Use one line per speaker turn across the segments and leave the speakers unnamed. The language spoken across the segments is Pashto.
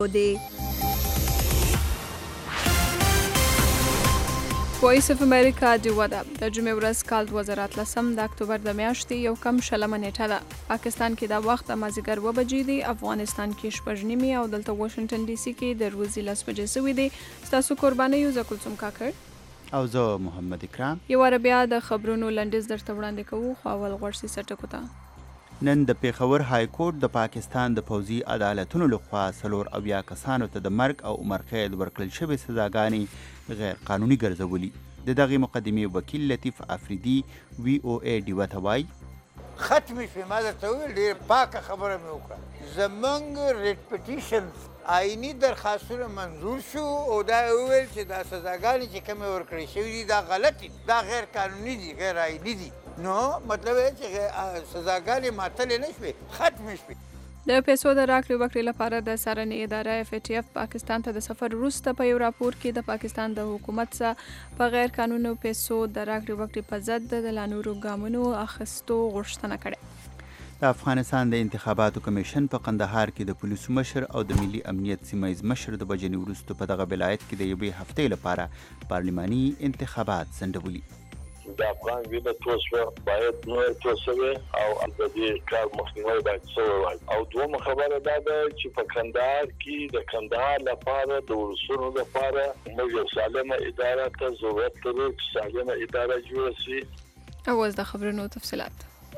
وایس اف امریکا ډیوه ده. د جمعې ورځ کال 2013 د اکتوبر د میاشتې یو کم شلمه نیټه ده. پاکستان کې دا وخت د مازدیګر 2 بجې دی، افغانستان کې 6:30 او دلته واشنگټن ډي سي کې د ورځې 10 بجې شوې دي. تاسو قرباني یو زکلثوم کاکړ
او زه محمد اکرام
یو بیا د خبرونو لنډیز درته وړاندې کوو. خو اول غوړسي سټکو ته.
نن د پیښور های کورټ د پاکستان د پوځي عدالتونو لخوا 4 کسانو ته د مرګ او عمر قید ورکړل شوې سزاګانې غیر قانوني ګرځولي. د دغې مقدمې وکیل لطیف افریدي VOA ډیوه ته وایي
ختمې شوې. ما درته وویل ډېر پاکه خبره مې وکړه. زموږ ریټ پټیشنز آئیني درخواستونه منظور شو او دا وویل چې دا سزاګانې چې کومې ورکړې شوي دي دا غلط دي، دا غیر قانوني دي، غیر آئیني دي. نو مطلب یې چې سزاګانې ماتلې نه شوې، ختمې شوې.
د پیسو د راکړې ورکړې لپاره د څارنې اداره FATF پاکستان ته د سفر وروسته په یو راپور کې د پاکستان د حکومت څخه په غیر قانوني پیسو د راکړې ورکړې په ضد د نورو ګامونو اخیستو غوښتنه کړې.
د افغانستان د انتخاباتو کمیشن په قندهار کې د پولیسو مشر او د ملي امنیت سیمه ییز مشر د بجنې وروسته په دغه ولایت کې د یوې هفتې لپاره پارلماني انتخابات ځنډولي.
د افغان وینه توسوه باید نور توسوه او د دې کار مخنیوی باید شوی وای. او دومره خبره دا ده چې په کندهار کې د کندهار لپاره د ولسونو لپاره موږ یو سالمه اداره ته ضرورت لرو چې سالمه اداره جوړه شي.
اوس د خبرونو تفصیلات.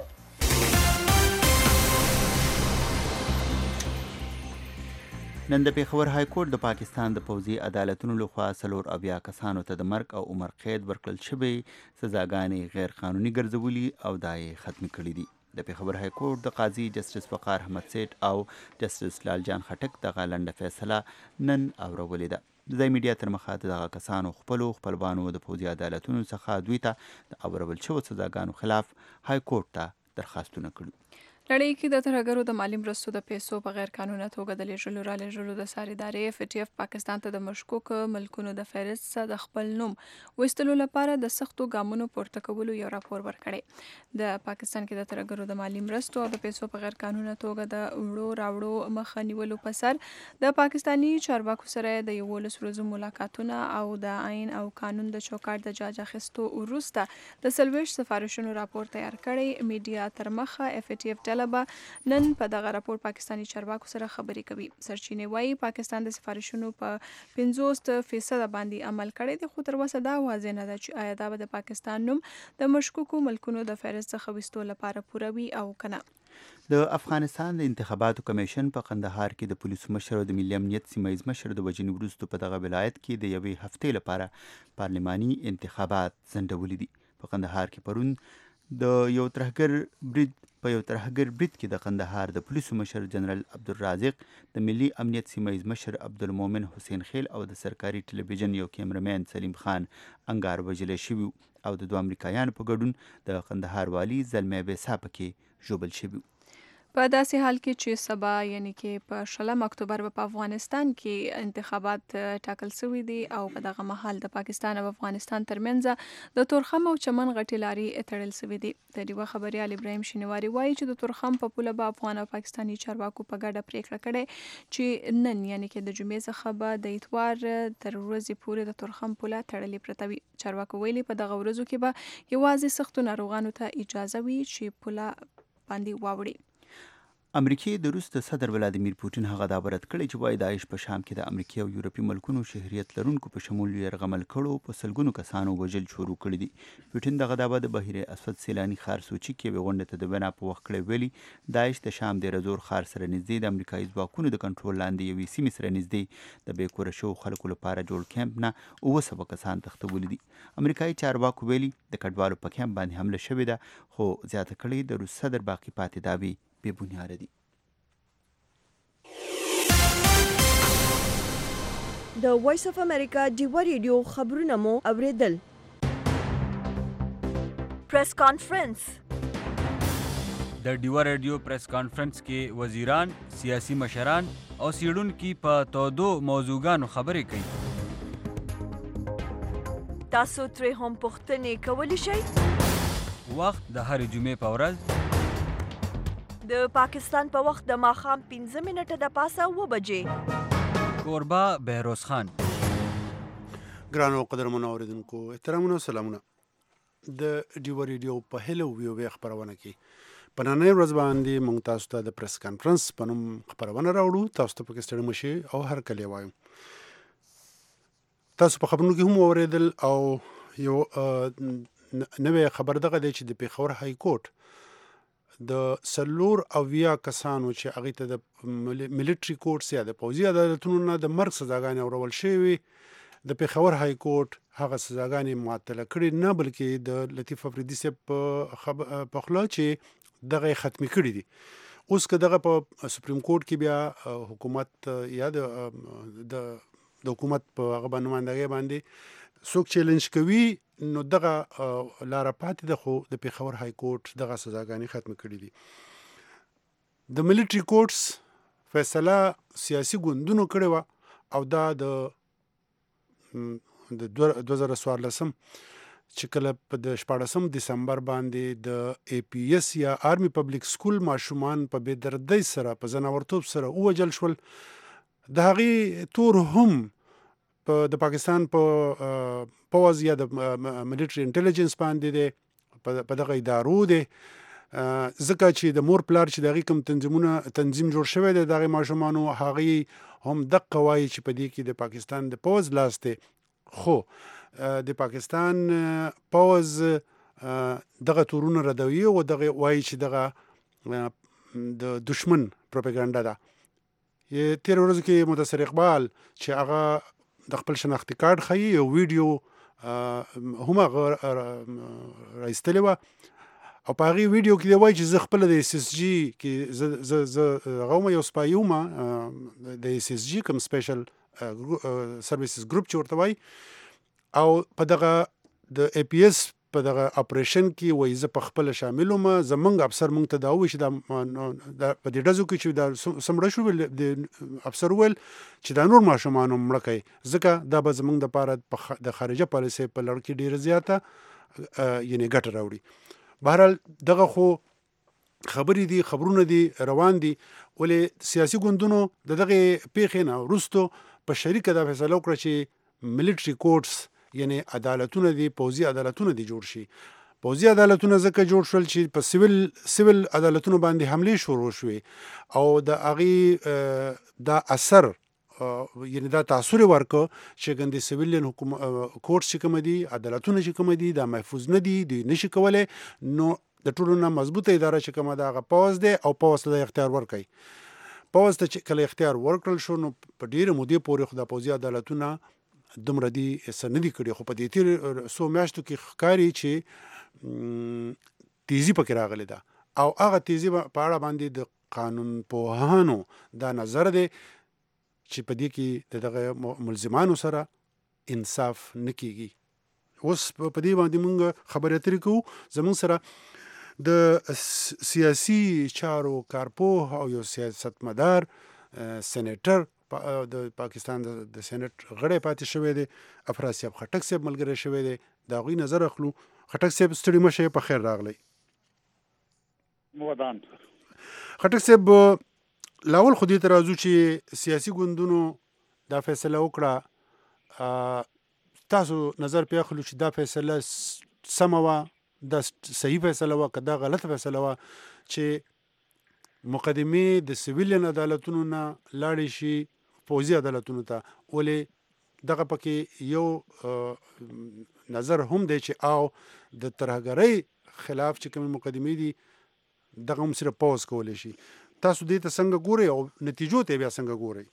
نن د پیښور های کورټ د پاکستان د پوځي عدالتونو لخوا 4 کسانو ته د مرګ او عمر قید ورکړل شوی سزاګانې غیر قانوني ګرځولي او دا یې ختم کړي دي. د پیښور های کورټ د قاضي جسټس وقار احمد سیټ او جسټس لال جان خټک دغه لنډه فیصله نن اورولې ده. د ځای میډیا تر مخه دغه کسانو خپلوانو د پوځي عدالتونو څخه دوی ته د اورول شوو سزاګانو خلاف های کورټ ته درخواستونه کړي.
نړۍ کې د ترهګرو د مالی مرستو د پیسو په غیر قانوني توګه د لیږلو را لیږلو د څار ادارې FATF پاکستان ته د مشکوک ملکونو د فهرست څخه د خپل نوم ویستلو لپاره د سختو ګامونو پورته کولو یو راپور ورکړی. د پاکستان کې د ترهګرو د مالی مرستو او د پیسو په غیر قانوني توګه د وړو راوړو مخه نیولو په سر د پاکستاني چارواکو سره د 11 ورځو ملاقاتونه او د آئین او قانون د چوکاټ د جاج اخیستو وروسته د 40 سفارشونو راپور تیار کړی. میډیا تر مخه FATF نن په دغه راپور پاکستاني چارواکو سره خبرې کوي. سرچینې وایي پاکستان د سفارشونو په 50% باندې عمل کړی دی، خو تر اوسه دا واضح نه ده چې آیا دا به د پاکستان نوم د مشکوکو ملکونو د فهرست څخه ویستو لپاره پوره وي او کنه.
د افغانستان د انتخاباتو کمیشن په قندهار کې د پولیسو مشر او د ملي امنیت سیمه ییز مشر د وژنې وروسته په دغه ولایت کې د یوې هفتې لپاره پارلماني انتخابات ځنډولي دي. په قندهار کې پرون د یو ترهګر برید کې د قندهار د پولیسو مشر جنرال عبدالرازق، د ملي امنیت سیمه ییز مشر عبدالمومن حسین خیل او د سرکاري ټلویزیون یو کیمرمین سلیم خان انګار وژل شوي او د 2 امریکایانو په ګډون د قندهار والي زلمي بیسا پکې ژوبل شوي.
په داسې حال کې چې سبا یعنی کې په 16 اکتوبر په افغانستان کې انتخابات ټاکل شوي دي او په دغه مهال د پاکستان او افغانستان ترمنځ د تورخم او چمن غټي لارې تړل شوي دي. د ډیوه خبريال ابراهیم شینواری وایي چې د تورخم په پوله به افغان او پاکستاني چارواکو په ګډه پریکړه کړې چې نن یعنی کې د جمعې څخه به د اتوار تر ورځې پورې د تورخم پوله تړلې پرته وي. چارواکو ویلي په دغه ورځو کې به یوازې سختو ناروغانو ته اجازه وي چې پوله باندې واوړي.
امریکای د روس د صدر ولادیمیر پوتین هغه دا برد کړی چې وایي داعش په شام کې د امریکای او یورپي ملکونو شهریت لرونکو په شمول یرغمل کړو په سلګونو کسانو وژل شروع کړي دي. پوتین دغه دعوه د بحیره اسود سیلاني ښار سوچي کې یوې غونډې ته د وینا په وخت کړی ویلي داعش د شام د رزور ښار سره نږدې د امریکایي ځواکونو د کنټرول لاندې یوې سیمې سره نږدې د بې کوره شوو خلکو لپاره جوړ کیمپ نه 900 کسان تښتولي دي. امریکایي چارواکو ویلي د کډوالو په کیمپ باندې حمله شوې ده، خو زیاته کړې د روس صدر باقي پاتې دعوې بې بنیاده دي.
د وایس اف امریکا ډیوه ریډیو خبرونه مو اوریدل. پریس کانفرنس.
د ډیوه ریډیو پریس کانفرنس کې وزیران، سیاسي مشران او څیړونکي په تودو موضوعګانو خبرې کوي.
تاسو ترې هم پوښتنې کولی شئ.
وخت د هرې جمعې په ورځ
د پاکستان په وخت د ماښام 15 منټه د پاسه 2 بجې.
کوربه بهروز خان.
ګرانو قدرمنو اوریدونکو احترامونه سلامونه. د ډیو ریډیو په هلو ویو خبرونه کې په نننۍ ورځ باندې موږ تاسو ته د پریس کانفرنس په نوم خبرونه راوړو. تاسو ته پکې ستړي مشي او هر کله وایو. تاسو په خبرونو کې هم اوریدل او یو نوې خبر دغه دی چې د پیښور های کورټ د سلور اویا کسانو چې هغه ته د ملټری کورټس یا د پوځي عدالتونو نه د مرګ سزاګانې اورول شوی د پیښور های کورټ هغه سزاګانې معطله کړي نه بلکې د لطیف افریدي صاحب په خلا چې دغه ختمي کړي دي. اوس که دغه په سپریم کورټ کې بیا حکومت یا د حکومت په هغه نمائندګۍ باندې څوک چیلنج کوي نو دغه لاره پاتې ده، خو د پیښور های کورټ دغه سزاګانې ختم کړي دي. د ملټری کورټس فیصله سیاسي ګوندونو کړې وه او دا د 2014 چې کله په د 14 دسمبر باندې د اي پی اس یا آرمی پبلک سکول ماشومان په بېدردۍ سره په ځناورتوب سره ووجل شول. د هغې تور هم د پاکستان په پوز یا د ملټری انټيليجنس باندې دی، په دغه ادارو دی، ځکه چې د مور پلار چې دغه کوم تنظیم جوړ شوی دی دغه ماشومانو هغه هم دغه وایي چې په دې کې د پاکستان د پوز لاس دی. خو د پاکستان پوز دغه تورونه ردوي او دغه وایي چې دغه د دشمن پروپاګاندا ده. تیر ورځ کې متصر اقبال چې هغه د خپل شناختی کارت خي یو ویډیو هم راایستلی وه او په هغې ویډیو کې دی وایي چې زه خپله د اس اس جي کې زه هغه یو سپایي وم د اس اس جي کوم سپیشل سرویسز ګروپ چې ورته وایي او په دغه د اي پی اس په دغه اپریشن کې وایي زه په خپله شامل وم. زمونږ افسر مونږ ته دا ووایي چې دا په دې ډزو کې چې دا څومره شو د افسر وویل چې دا نور ماشومان هم مړه کوي ځکه دا به زمونږ دپاره د خارجه پالیسۍ په لړ کې ډېره زیاته یعنې ګټه راوړي. بهرحال دغه خو خبرې دي، خبرونه دي، روان دي، ولې سیاسي ګوندونو د دغې پیښې نه وروستو په شریکه دا فیصله وکړه چې ملټري کورټس یعنی عدالتونه دي، پوځي عدالتونه دي جوړ شي. پوځي عدالتونه ځکه جوړ شول چې په سیول عدالتونو باندې حملې شروع شوې او د هغې دا اثر یعنی دا تاثر ورکړه چې ګندې سیویلین کورټس چې کوم دي، عدالتونه چې کوم دي، دا محفوظ نه دي، دوی نشي کولی. نو د ټولو نه مضبوطه اداره چې کومه ده هغه پوځ دی او پوځ ته د اختیار ورکوي. پوځ ته چې کله اختیار ورکړل شو نو په ډېرې مودې پورې خو د پوځي عدالتونه دومره دي څه نه دي کړي، خو په دې تېر څو میاشتو کې ښکاري چې تیزي پکې راغلې ده او هغه تیزي په اړه باندې د قانون پوهانو دا نظر دی چې په دې کې د دغه ملزمانو سره انصاف نه کیږي. اوس په دې باندې موږ خبرې اترې کوو. زموږ سره د سیاسي چارو کارپوه او یو سیاستمدار سینیټر د پاکستان د سېنات غړی پاتې شوی دی، افراسیاب خټک صاحب ملګری شوی دی. د هغوی نظر اخلو. خټک صاحب ستړي مه شئ، په خیر راغلی.
ودان
خټک صاحب لاول خو دې ته راځو چې سیاسي ګوندونو دا فیصله وکړه، تاسو نظر پې اخلو چې دا فیصله سمه وه، دا صحیح فیصله وه که دا غلطه فیصله وه چې مقدمې د سیویلین عدالتونو نه لاړې شي پوځي عدالتونو ته؟ ولې دغه پکې یو نظر هم دی چې او د ترهګرۍ خلاف چې کومې مقدمې دي دغه هم صرف پوځ کولی شي. تاسو دې ته څنګه ګورئ او نتیجو ته بیا څنګه ګورئ؟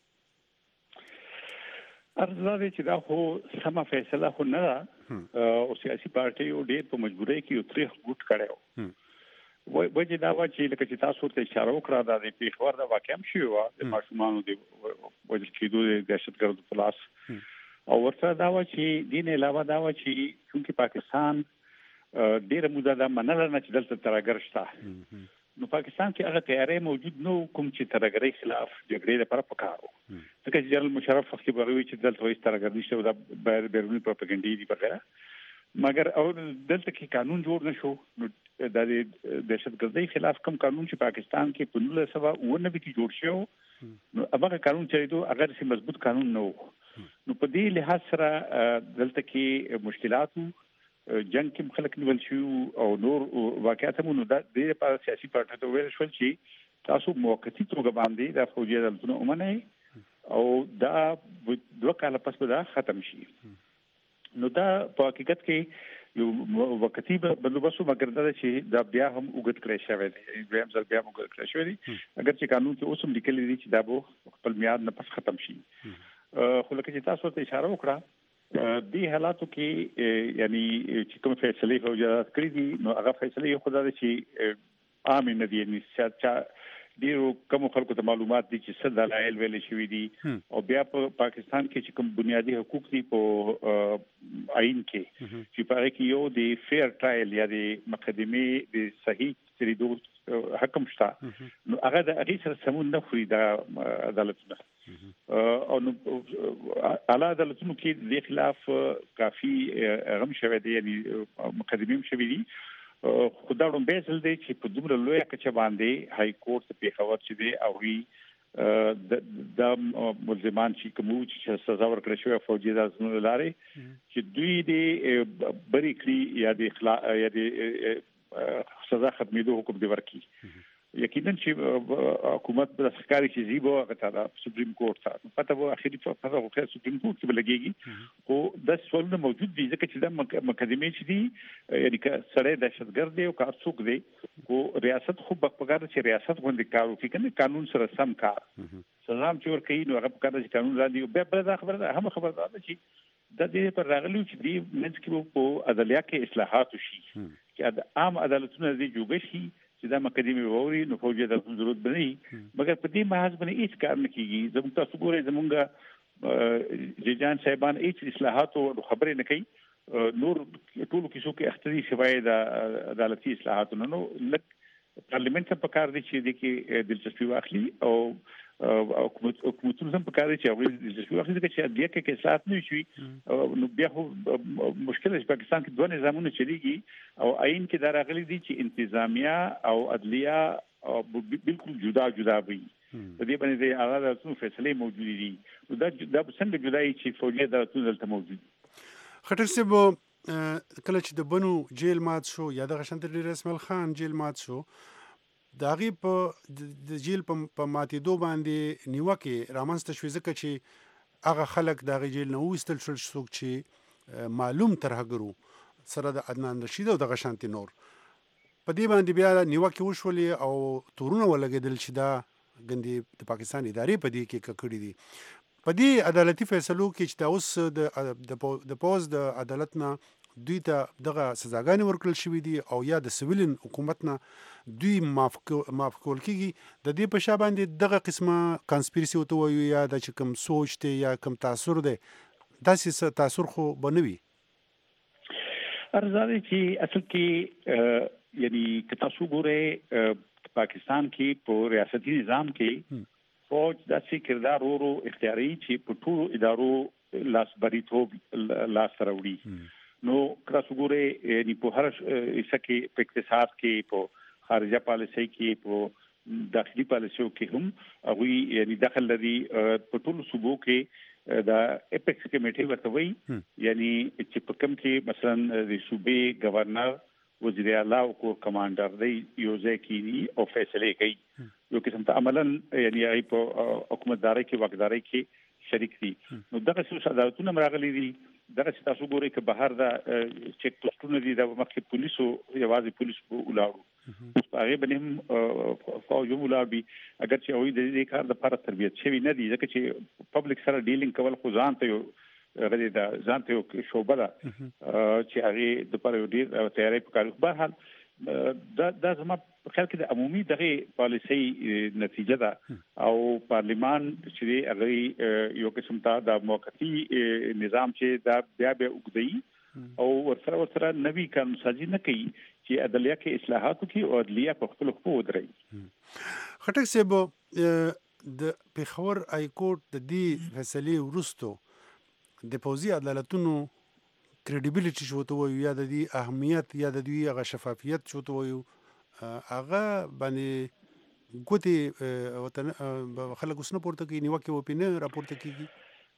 عرض دا دی چې دا خو سمه فیصله خو نه ده او سیاسي پارټیو ډېر په مجبورۍ کې یو تریخ ګوټ کړی و. وجه دا وه چې لکه چې تاسو ورته اشاره وکړه دا د پیښور د واقع هم شوې وه د ماشومانو د وژل کېدو د دهشتګردو په لاس او ورته دا وه چې دې نه علاوه دا وه چې چونکې پاکستان ډېره موده دا منله نه چې دلته ترهګر شته، نو پاکستان کې هغه تیاری موجود نه کوم چې ترهګرۍ خلاف جګړې لپاره پکار و. ځکه چې جنرال مشرف وختي به وایي چې دلته هیڅ ترهګر نشته او دا بیروني پروپاګنډې دي وغیره، مګر او دلته کې قانون جوړ نه شو. نو د دهشتګردۍ خلاف کوم قانون چې پاکستان کې په 1999 کې جوړ شو نو هغه قانون چې اگر سي مضبوط قانون نه وو نو په دې لحاظ سره دلته کې مشکلاتو جنگ کې خلک نیول شو او نور واقعیت هم نو د دې لپاره سیاسي پارټي ته ویل شول چې تاسو موقتی توګه باندې د فوجي عدالتونو ومنئ او دا 2 کاله پس به دا ختم شي نو دا په حقیقت کې یو وقتی بندوبست مګر دا چې دا بیا هم وګت کړی شوی دی بیا هم وګت کړی شوی دی اگر چې قانون کې اوس هم لیکل دي چې دا به خپل میعاد نه پس ختم شي خو لکه چې تاسو ته اشاره وکړه دې حالاتو کې یعنی چې کوم فیصله فوجي کړی دي نو هغه فیصله خو دا چې عام نه دي یعنی ډیرو کوم خلکو ته معلومات دي چې څه دلایل ویل شوی دي او بیا په پاکستان کې چې کوم بنیادی حقوق دي په آئین کې چې په هغه کې یو د فیر ټرایل یا د مقدمه د صحیح تریدو حکم شته نو هغه د هغه سره سمون نه خوري د عدالتونه او اعلی عدالتونو کې د خلاف کافي غم شوی دی یعنی مقدمه شوی دي خدای روم به ځل دی چې په دومره لوی کچه باندې های کورټ په پیښور چې دی او وی د ملزمان چې کوم چې سزا ورکړل شوی فوجي عدالتونو لارې چې دوی د بری کړی یا د اخلاص یا د سزا ختمېدو حکم دی ورکړي یقینا چې حکومت د سرکاري چې زیبو غته سپریم کورټ ته پته وو اخیری په هغه سپریم کورټ کې بلګيږي خو د سوالونه موجود دي ځکه چې د مقدمه چې دي یعنی که سره دهشتګرد دی او کارڅوک دی خو ریاست خو بقپګار چې ریاست باندې کار وکړي کنه قانون سره سم کار سلام چې ور کوي نو هغه په کار چې قانون را دی به بل خبره هم خبردار چې د دې پر راغلو چې دی منځ کې په عدالت کې اصلاحات شي چې عام عدالتونه دې جوړ شي چې دا مقدمه ووري نو فوجي د ضرورت بنئ مګر په دې محاذ باندې هیڅ کار نه کیږي زموږ تاسو ګورئ زموږ ججان صاحبان هیڅ اصلاحات او خبرې نه کوي نور ټول کیسو کې اختیاري شوی د عدالتي اصلاحات نو لک پارلیمنت په کار دي چې د کې دلچسپي واخلي او حکومتونو هم په کار دي چې هغه دلچسپي واخلي چې د کې اصلاحات نه شي نو بیا خو مشکل چې پاکستان کې 2 نظامونه چلیږي او آئین کې دا راغلي دي چې انتظامیه او عدلیه بالکل جدا وي په دې باندې د اعلی عدالتونو فیصله موجود دي دا څنګه جدای چې فوجي عدالتونه دلته موجود
خټر صاحب کله چې د بنو جیل مات شو یا د غشنت ډیر اسماعیل خان جیل مات شو د هغې په د جیل په ماتېدو باندې نیوکې رامنځته شوې ځکه چې هغه خلک د هغې جیل نه وویستل شول څوک چې معلوم ترهګرو سره د عدنان رشید او د غشانتي نور په دې باندې بیا نیوکې وشولې او تورونه ولګېدل چې دا ګندې د پاکستان ادارې په دې کې ککړې دي په دې عدالتي فیصلو کې چې دا اوس د پوز د عدالت نه دوی ته دغه سزاګانې ورکړل شوې دي او یا د سویلین حکومت نه دوی معاف کول کېږي د دې په شا باندې دغه قسمه کانسپیرسي ورته وایو یا د چې کوم سوچ دی یا کوم تاثر دی داسې تاثر خو به نه وي
ارزاده چې اصل کې یعنی که تاسو ګورئ پاکستان کې په ریاستي نظام کې فوج داسې کردار ورو اختیاري چې په ټولو ادارو لاسبریتوب لاس راوړي نو تاسو ګورئ یعنی په هر څه کې په اقتصاد کې په خارجه پالیسي کې په داخلي پالیسيو کې هم هغه یعنی داخل لري په ټولو صوبو کې دا اپیکس کمیټي ورته وایي یعنی چې په کوم کې مثلا د صوبې گورنر وزیر اعلی او کور کمانډر دی یو ځای کې او فیصله کوي یو قسم ته عملاً یعنی ای په حکومتداري کې واکداري کې شریک دي نو دغه څه عدالتونه راغلي دي دغه تاسو ګورئ چې بهر دا چیک پوسټونه دي د مخکې پولیسو یوازې پولیس ولاړو هغه باندې فوج ولاړ اگر چې وي د دې کار د لپاره تربیت شوی نه دي ځکه چې پبلک سره ډیلینګ کول خو ځان ته یو غوډه د ځان ته یو شوبه ده چې هغه د لپاره یو ډیر تیاری پکاري په هر حال دا زما په خیال کې د عمومي دغه پالیسي نتیجه ده او پارلیمان چې هغه یو قسم ته د موقتی نظام چې دا بیا وګړي او ورسره نوي قانون سازي نه کوي چې عدلیه کې اصلاحات کوي او عدلیه په خپل خپل ودرېږي
خټک صاحب د پیښور های کورټ د دې فیصلې وروسته د پوځي عدالتونو کریډیبیلیټي شوته وایو یا د دې اهمیت یا د دې هغه شفافیت شوته وایو هغه باندې ګوتې وطن خلک اوس نه پورته کوي نیوکې وپینه راپورته کیږي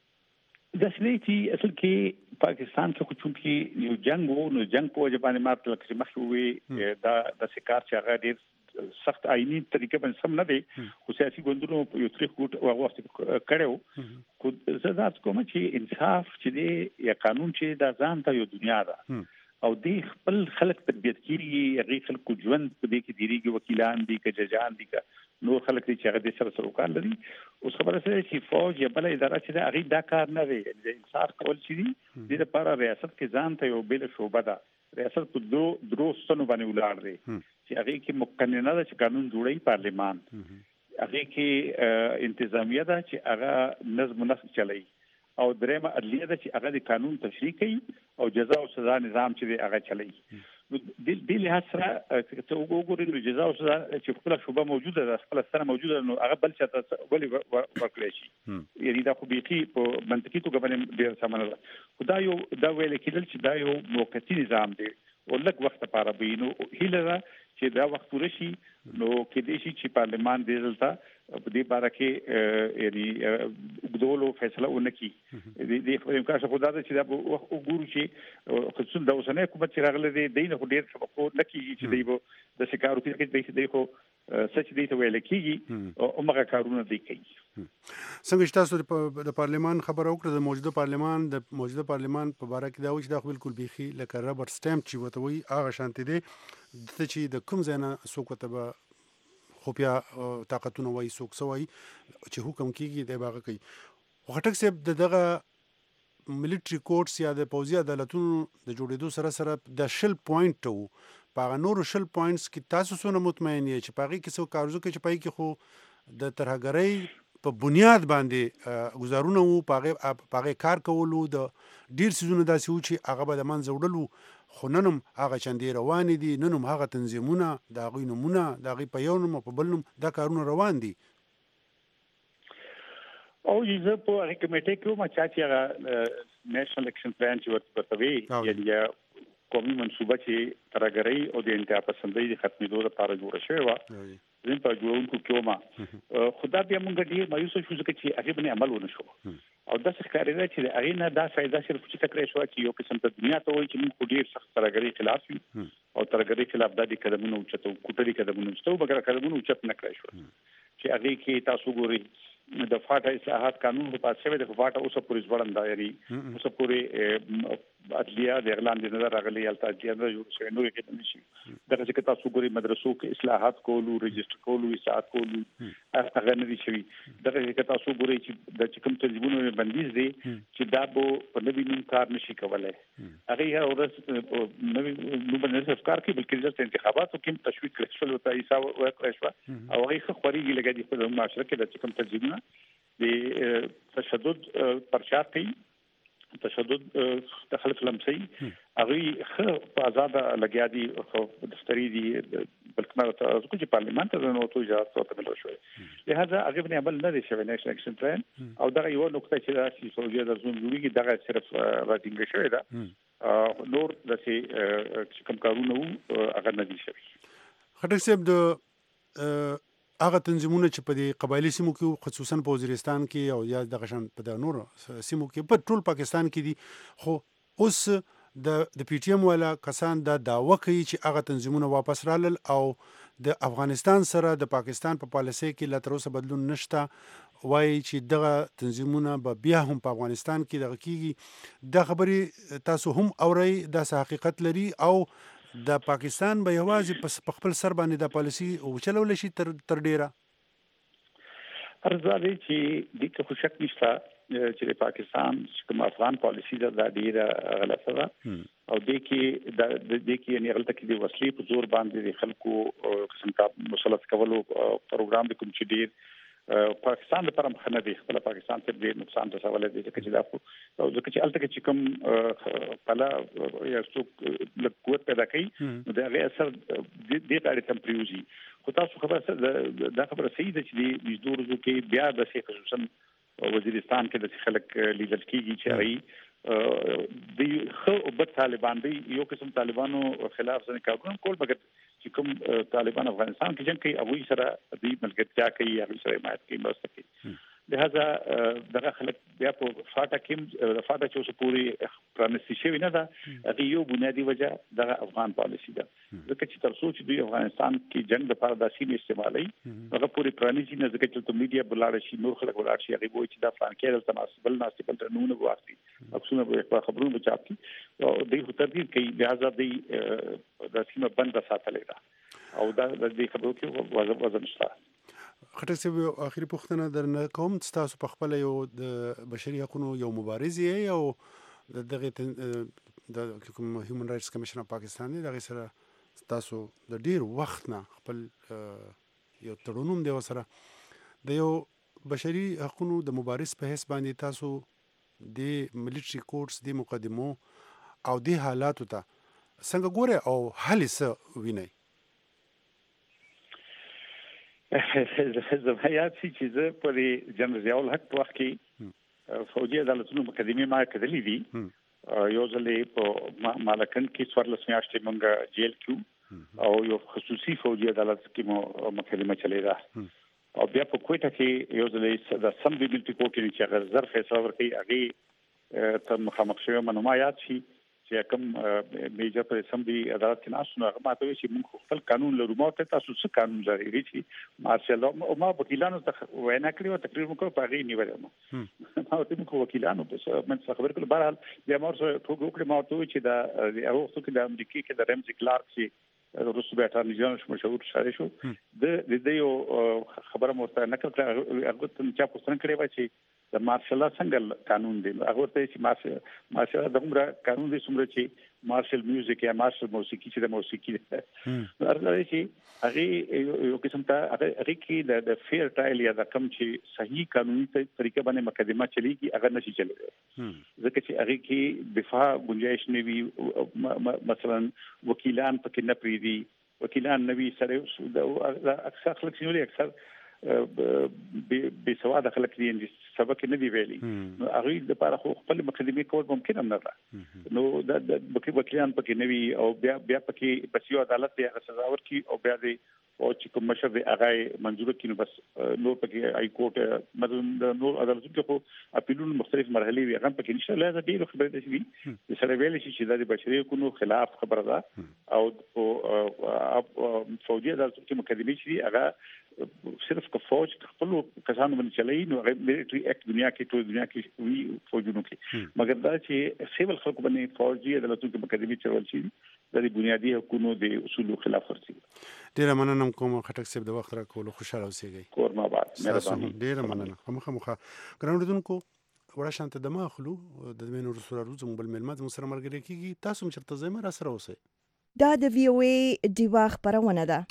د سلیتي اصل کې پاکستان کې خو چونکی یو جنگ وو نو جنگ په وجه باندې ماته لکه مخکې وي دا د سکار چې هغه ډېر سخت آئینی طریقې باندې سم نه دی خو سیاسي ګوندونو یو تاریخ ګوت او وخت کړو خو زه ذات کوم چې انصاف چې دی یا قانون چې دا ځان ته یو دنیا ده او دې خپل خلک تربیت کیږي هغه خلکو ژوند په دې کې دیریږي وکیلان دي که ججان دي که نور خلک دي چې هغه د سره سروکار لري اوس خبره سره چې فوج یا بل اداره چې دا هغه دا کار نه دی د انصاف کول شي دي د لپاره ریاست کې ځان ته یو بل شوبه ده ریاست په درو ستنو باندې ولاړ دی چې هغه کې مقننه ده چې قانون جوړي پارلیمان هغه کې انتظامیه ده چې هغه نظم نسق چلایي او درېمه عدلیه ده چې هغه د قانون تشریح کوي او جزا او سزا نظام چې هغه چلایي نو د لحاظ سره چې وګورئ نو جزا او سزا چې خپل شوبه موجوده ده خپل سره موجوده نو هغه بل چاته ولې ورکړي شي یعنی دا خو بيخي په منطقي توګه باندې ډیر سامان ده خدای یو دا ویل کېدل چې دا یو موقتی نظام دی او لږ وخت لپاره به نو هیله چې دا وخت ورشي نو کې دې شي چې پارلمان دې دلته په دې باره کې یعنی وګړو فیصله ونکړي دې خو امکان شته خدای چې دا وګورو چې خصوصا د اوسنۍ حکومت چې راغله دې نه ډېر شبکو نکړي چې دې د شکارو کې دې خو سچ دې ته ویل کېږي او موږ کارونه دې کوي
څنګه تاسو د پارلمان خبر وکړه د موجوده پارلمان په اړه کې دا و چې دا بالکل بيخي لکه ربر سټامپ چې وته وي هغه شانتي دي چې د کوم ځای نه څوک ته خو بیا طاقتونه وایي څوک سوایي چې حکم کیږي د باغ کوي غټک صاحب دغه ملټری کورټس یا د پوځي عدالتونو د جوړېدو سره د شل پوینټ وو په نورو شل پوینټس کې تاسو څونه مطمئن یې چې پاغي کې څو کارزو کې چې پای کې خو د ترهګرۍ په بنیاد باندې گزارونه وو پاغه کار کولو د ډیر سيزونه داسې و چې هغه به د منځ وړلو خو ننم هغه چندې روان دي ننم هغه تنظیمونه د غوی نمونه د غوی په یو نوم په بل نوم دا کارونه روان دي
او یزه په هغه کمیټه کې ما چې هغه نېشنل اکشن پلان چې ورته وی یا قومي منصوبه چې ترهګرۍ او د انتها پسندۍ د ختمېدو لپاره جوړه شوې و زين په جوړونکو کې ما خدا بیا موږ ډیر مایوس شو چې هغه باندې عمل ونه شو او د ښکاري دا چې هغه نه دا فائدہ صرف چې تکرې شو چې یو قسم ته دنیا ته وایي چې موږ ډیر سخت ترهګرۍ خلاف یو او ترهګرۍ خلاف د قدمونو چته کوټري قدمونو چته مګر قدمونو چت نه کړی شو چې هغه کې تاسو ګوري د فاټا اصلاحات قانون په پاسه د فاټا اوسه پولیس وړاندې یاري اوسه پوری عدلیه د اعلان د نظر راغلي الته د جوړ شوی نو کې نشي دغه چې تاسو ګوري مدرسو کې اصلاحات کولو ريجستر کولو اصلاحات کولو هغه نه دي شوی دغه چې تاسو ګوري چې د کوم تنظیمونو بندیز دي چې دا په نوی نوم کار نشي کولای هغه یې اورس نوی نو باندې افکار کې بلکې د انتخاباتو کې تشویق کړل شو ته حساب ورکړل شو او هغه خوريږي لګا دي په معاشره کې د کوم تنظیمونه د تشدد پرچا کوي تشدد تخلف لمسي هغه خو په آزاد لګیا دي خو دفتری دي بلکې ما ته چې پارلیمان ته نو ته اجازه ورکړل شو لہذا هغه باندې عمل نه دي شوی نېشنل اکشن پلان او دا یو نقطه چې دا چې سولجر د زوم جوړیږي دا صرف راټینګ شوی دا نور د چې کوم کارونه وو هغه نه دي شوی
خټک صاحب د هغه تنظیمونه چې په دې قبایلی سیمو کې خصوصا په وزیرستان کې او یا د غشن په د نورو سیمو کې په ټول پاکستان کې دي خو اوس د پی ټی ایم والا کسان دا داوا کوي چې هغه تنظیمونه واپس رالل او د افغانستان سره د پاکستان په پالیسي کې لا تر اوسه بدلون نشته وایي چې دغه تنظیمونه به بیا هم په افغانستان کې دغه کیږي د خبرې تاسو هم اوري د حقیقت لري او د پاکستان به یوازې په خپل سر باندې د پالیسي او چلول شي تر ډیره
ارزاده چې د څه شک نشته چې پاکستان کوم افغان پالیسي دا ډیره غلطه ده او د کې یعنی غلطه کې د وسلې په زور باندې خلکو قسم کا مسلط کولو پروګرام د کوم چې ډیر پاکستان لپاره مخنه دی خپل پاکستان ته ډیر نقصان رسولای دی چې دا او ځکه چې الته چې کوم پلا یا څوک له قوت پیدا کوي نو دا غي اثر دې اړې تم پریوزي خو تاسو خبره دا خبره صحیح ده چې د مزدورو کې بیا د خصوصا وزیرستان کې د خلک لیدل کیږي چې د خو په طالبان دی یو قسم طالبانو خلاف ځنې کارونه کول مګر چې کوم طالبان افغانستان کې جنگ کوي هغه سره د ملګرتیا کوي هغه سره حمایت کوي مرسته کوي لہذا دغه خلک بیا په فاټا کې فاټا چې اوس پوری پرانستی شوی نه ده هغه یو بنیادی وجه دغه افغان پالیسی ده ځکه چې تر څو چې دوی افغانستان کې جنگ لپاره د سیمې استعمالي هغه پوری پرانیزي نه ځکه چې میډیا بلاړ شي نور خلک ولاړ شي هغه وایي چې دا فلان کې د تناسبل ناسبل ترنونه واخلي اکثره به خبرونه بچاپ کی او دوی تدبیر کوي لہذا دوی د سیمه بند ساتلې ده او دا د دې خبرو کې وزن شته.
خټک صاحب اخیری پوښتنه درنه کوم تاسو په خپل یو د بشري حقوقو یو مبارز یې او دغه د کوم هیومن رائټس کمیشن اف پاکستان دی دغه سره تاسو د ډیر وخت نه خپل یو تړونوم دی سره د یو بشري حقوقو د مبارز په حساب باندې تاسو د ملټري کورټس د مقدمو او د حالاتو ته څنګه ګوره او حل څه ویني؟
زمایات چې زه پر جنرال ضیاء الحق په وخت کې فوجي عدالتونو مقدمه ما کړلې دي یو ځلې په مالکن کې 14 میاشتې مونږ جیل کې او یو خصوصي فوجي عدالت کې مو مقدمه چلے دا او بیا په کوټه کې یو ځلې د سم بیلټي کوټ کې چې هغه ظرف فیصله ورکړي هغه ته مخامخ شوی منومایات شي چې کوم میجر پر اسمبلی عدالت کې ناسونه هغه ماته وی چې موږ خپل قانون لرو مو ته تاسو څه قانون لري چې مارشل او ما وکیلانو ته وینا کړی او تقریر وکړ په غي نیول ما ته موږ وکیلانو په من خبر کول بهرحال بیا مور سره ټوګو کړی ما ته چې دا هغه وخت کې د امریکای کې د رمزي کلارک چې روسو به اتارنی جنرال مشهور شاري شو د دې یو خبره مرته نکړه هغه ته چا پوښتنه کړې و چې د مارشل څنګه قانون دی هغه ته چې مارشل د عمر قانون دی څومره چې مارشل میوزیک یا مارشل موسیقي چې د موسیقي ده ارزه چې هغه یو قسم ته هغه کې د فیر ټرایل یا د کم چې صحیح قانوني طریقه باندې مقدمه چلیږي هغه نشي چلیږي ځکه چې هغه کې دفاع گنجائش نه وي مثلا وکیلان پکې نه پریدي وکیلان نوی سره د اکثر خلک سیوري اکثر به سواد خلک دي سبق نه دی ویلي نو هغه د لپاره خو خپل مقدمه کول ممکن هم نه ده نو د وکیلان پکې نوی او بیا پکې بسیو عدالت دی هغه سزا ورکړي او بیا دی او چې کوم مشر دی هغه منظور کړي بس نو پکې ای کورټ مثلا نور عدالتونو کې خو اپیلونو مختلف مرحلې وي هغه پکې نشته لازم ډیرو خبرې دي چې سره ویل شي چې د بشري حقوقو خلاف خبره ده او فوجي عدالتونو کې مقدمه شي هغه صرف که فوج خپل کسانو باندې چلای نو ملټری اکټ دنیا کې ټول دنیا کې وی فوجونو کې مګر دا چې سیول خلک باندې فوجي عدالتونو کې مقدمه چلول شي د بنیادی حقوقو د اصولو خلاف ورزي.
ډیر مننه کوم خټک صاحب د وخت را کول خوشاله اوسئ.
کورما بعد مهرباني.
ډیر مننه مخه ګراوندونکو وړه شانته د ماخلو د مینو رسول روز موږ بل ملمت سره مرګري کیږي تاسو چرته زما را سره اوسئ.
دا د وی او ای دیوا خبرونه ده.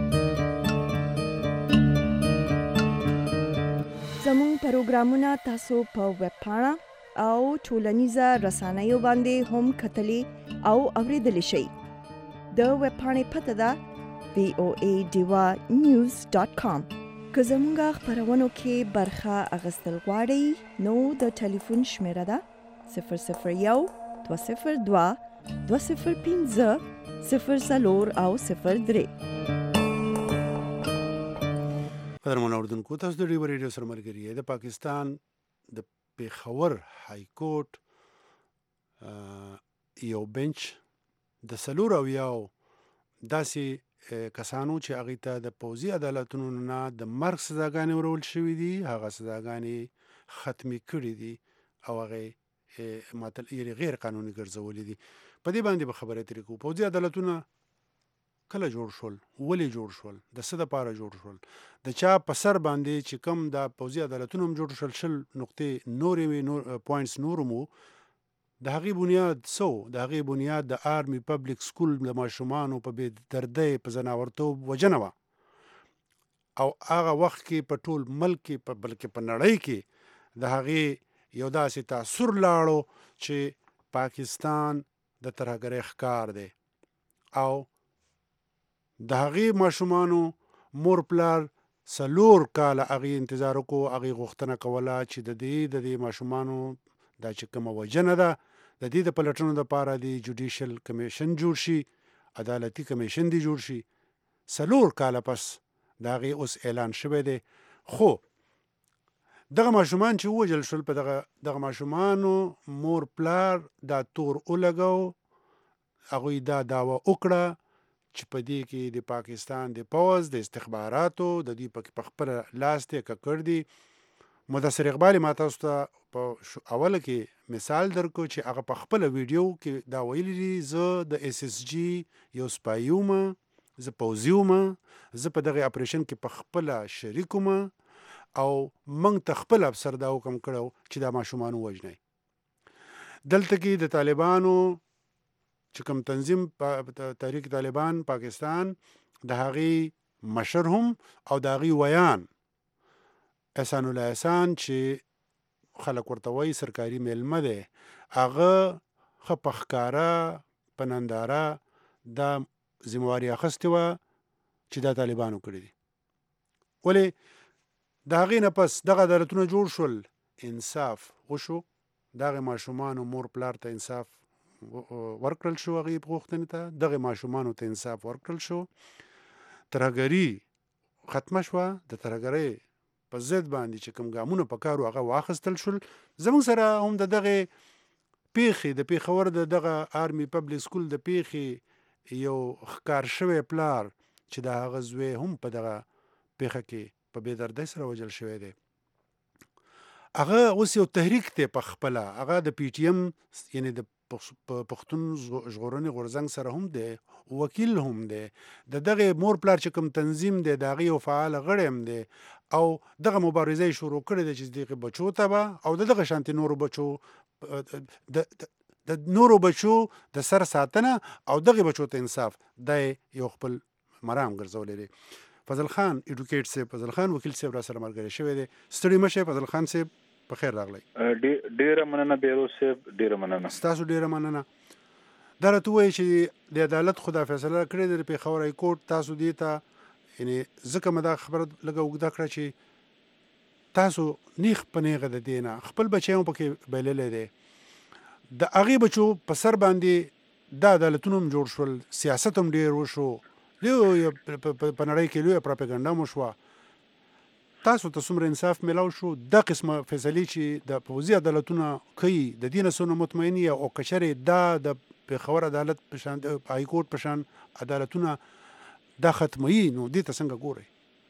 زموږ پروګرامونه تاسو په ویب پاڼه او ټولنیزه رسنیو باندې هم کتلی او اوریدلی شئ. د ویب پاڼې پته ده voadivanews.com. که زموږ خبرونو کې برخه اخیستل غواړئ نو د ټلیفون شمیره ده 001 202 205 04 او 03.
قدرمن اوردونکو تاسو د ریو ریډیو سره ملګری د پاکستان د پیښور های کورټ یو بنچ د سلور او یو داسې کسانو چې هغه ته د پوزي عدالتونو نه د مرګ سزاګانې ورول شوې دي هغه سزاګانې ختمي کړې دي او هغه ماتل غیر قانوني ګرځولې دي. په دې باندې به خبرې ترې کوو. پوزي عدالتونه کله جوړ شول، ولې جوړ شول، د څه لپاره جوړ شول، د چا په سر باندې چې کم د پوزي عدالتونو هم جوړ شل نقطې نور پوینټس نور مو د هغې بنیاد د هغې بنیاد د آرمي پبلک سکول د ماشومانو په بې دردۍ په ځناورتوب وجنه وه او هغه وخت کې په ټول ملک کې بلکې په نړۍ کې د هغې یو داسې تاثر لاړو چې پاکستان د ترهګرۍ ښکار دی او د هغې ماشومانو مور پلار 4 کاله هغې انتظار وکړو هغې غوښتنه کوله چې د دې ماشومانو دا چې کومه وجنه ده د دې د پلټنو دپاره د جوډیشل کمیشن جوړ شي، عدالتي کمیشن دی جوړ شي 4 کاله پس د هغې اوس اعلان شوی دی. خو دغه ماشومان چې ووژل شول په دغه ماشومانو مور پلار دا تور ولګو. هغوی دا دعوه وکړه چې په دې کې د پاکستان د پوځ د استخباراتو د دوی په خپله لاس دی ککړ دي. مدثر اقبال ما تاسو ته په اوله کې مثال درکو چې هغه په خپله ویډیو کې دا ویلي دي زه د SSG یو سپای یم، زه پوځي یم، زه په دغه اپریشن کې په خپله شریک یم او موږ ته خپل افسر دا حکم کړو چې دا ماشومان ووژنئ. دلته کې د طالبانو چې کوم تنظیم تحریک طالبان پاکستان د هغې مشر هم او د هغې ویان احسان الله احسان چې خلک ورته وایي سرکاري میلمه دی، هغه ښه په ښکاره په ننداره دا ذمهواري اخیستې وه چې دا طالبانو کړي دي. ولې د هغې نه پس دغه عدالتونه جوړ شول، انصاف وشو، دغه ماشومانو مور پلار ته انصاف ورکړل شو، هغې غوښتنې ته دغه ماشومانو ته انصاف ورکړل شو، ترهګري ختمه شوه. د ترهګرۍ په ضد باندې چې کوم ګامونه په کار هغه واخیستل شول. زموږ سره هم د دغې پیښې د پېښور د دغه آرمي پبلک سکول د پیښې یو ښکار شوی پلار چې د هغه زوی هم په دغه پیښه کې په بېدردۍ سره وژل شوی دی. هغه اوس یو تحریک دی په خپله، هغه د PTM یعنی د پښتون ژغورنې غورځنګ سره هم دی، وکیل هم دی، د دغې مور پلار چې کوم تنظیم دی د هغې یو فعاله غړی هم دی او دغه مبارزه یې شروع کړې ده چې دغې بچو ته به او د دغه شانتې نورو بچو د نورو بچو د سر ساتنه او دغې بچو ته انصاف دا یو خپل مرام ګرځولی دی. فضل خان ایډوکیټ صاحب، فضل خان وکیل صاحب را سره ملګری شوی دی. ستړي مه شئ فضل خان صاحب، په خیر راغلی.
ډیره مننه بیروز صاحب، ډیره مننه.
ستاسو ډیره مننه. دا راته ووایي چې د عدالت خو دا فیصله کړې ده د پېښور های کورټ، تاسو دې ته یعنې ځکه مې دا خبره لږه اوږده کړه چې تاسو نیغ په نیغه د دې نه خپل بچی هم پکې بایللی دی، د هغې بچو په سر باندې دا عدالتونه هم جوړ شول، سیاست هم ډېر وشو، په نړۍ کې لویه پراپګنډه مو شوه. تاسو ته څومره انصاف میلاو شو؟ دا قسمه فیصلې چې د پوځي عدالتونه کوي د دې نه څونه مطمئن یې او که چېرې دا د پېښور عدالت په شان د های کورټ په شان عدالتونه دا ختموي نو دې ته څنګه ګورئ؟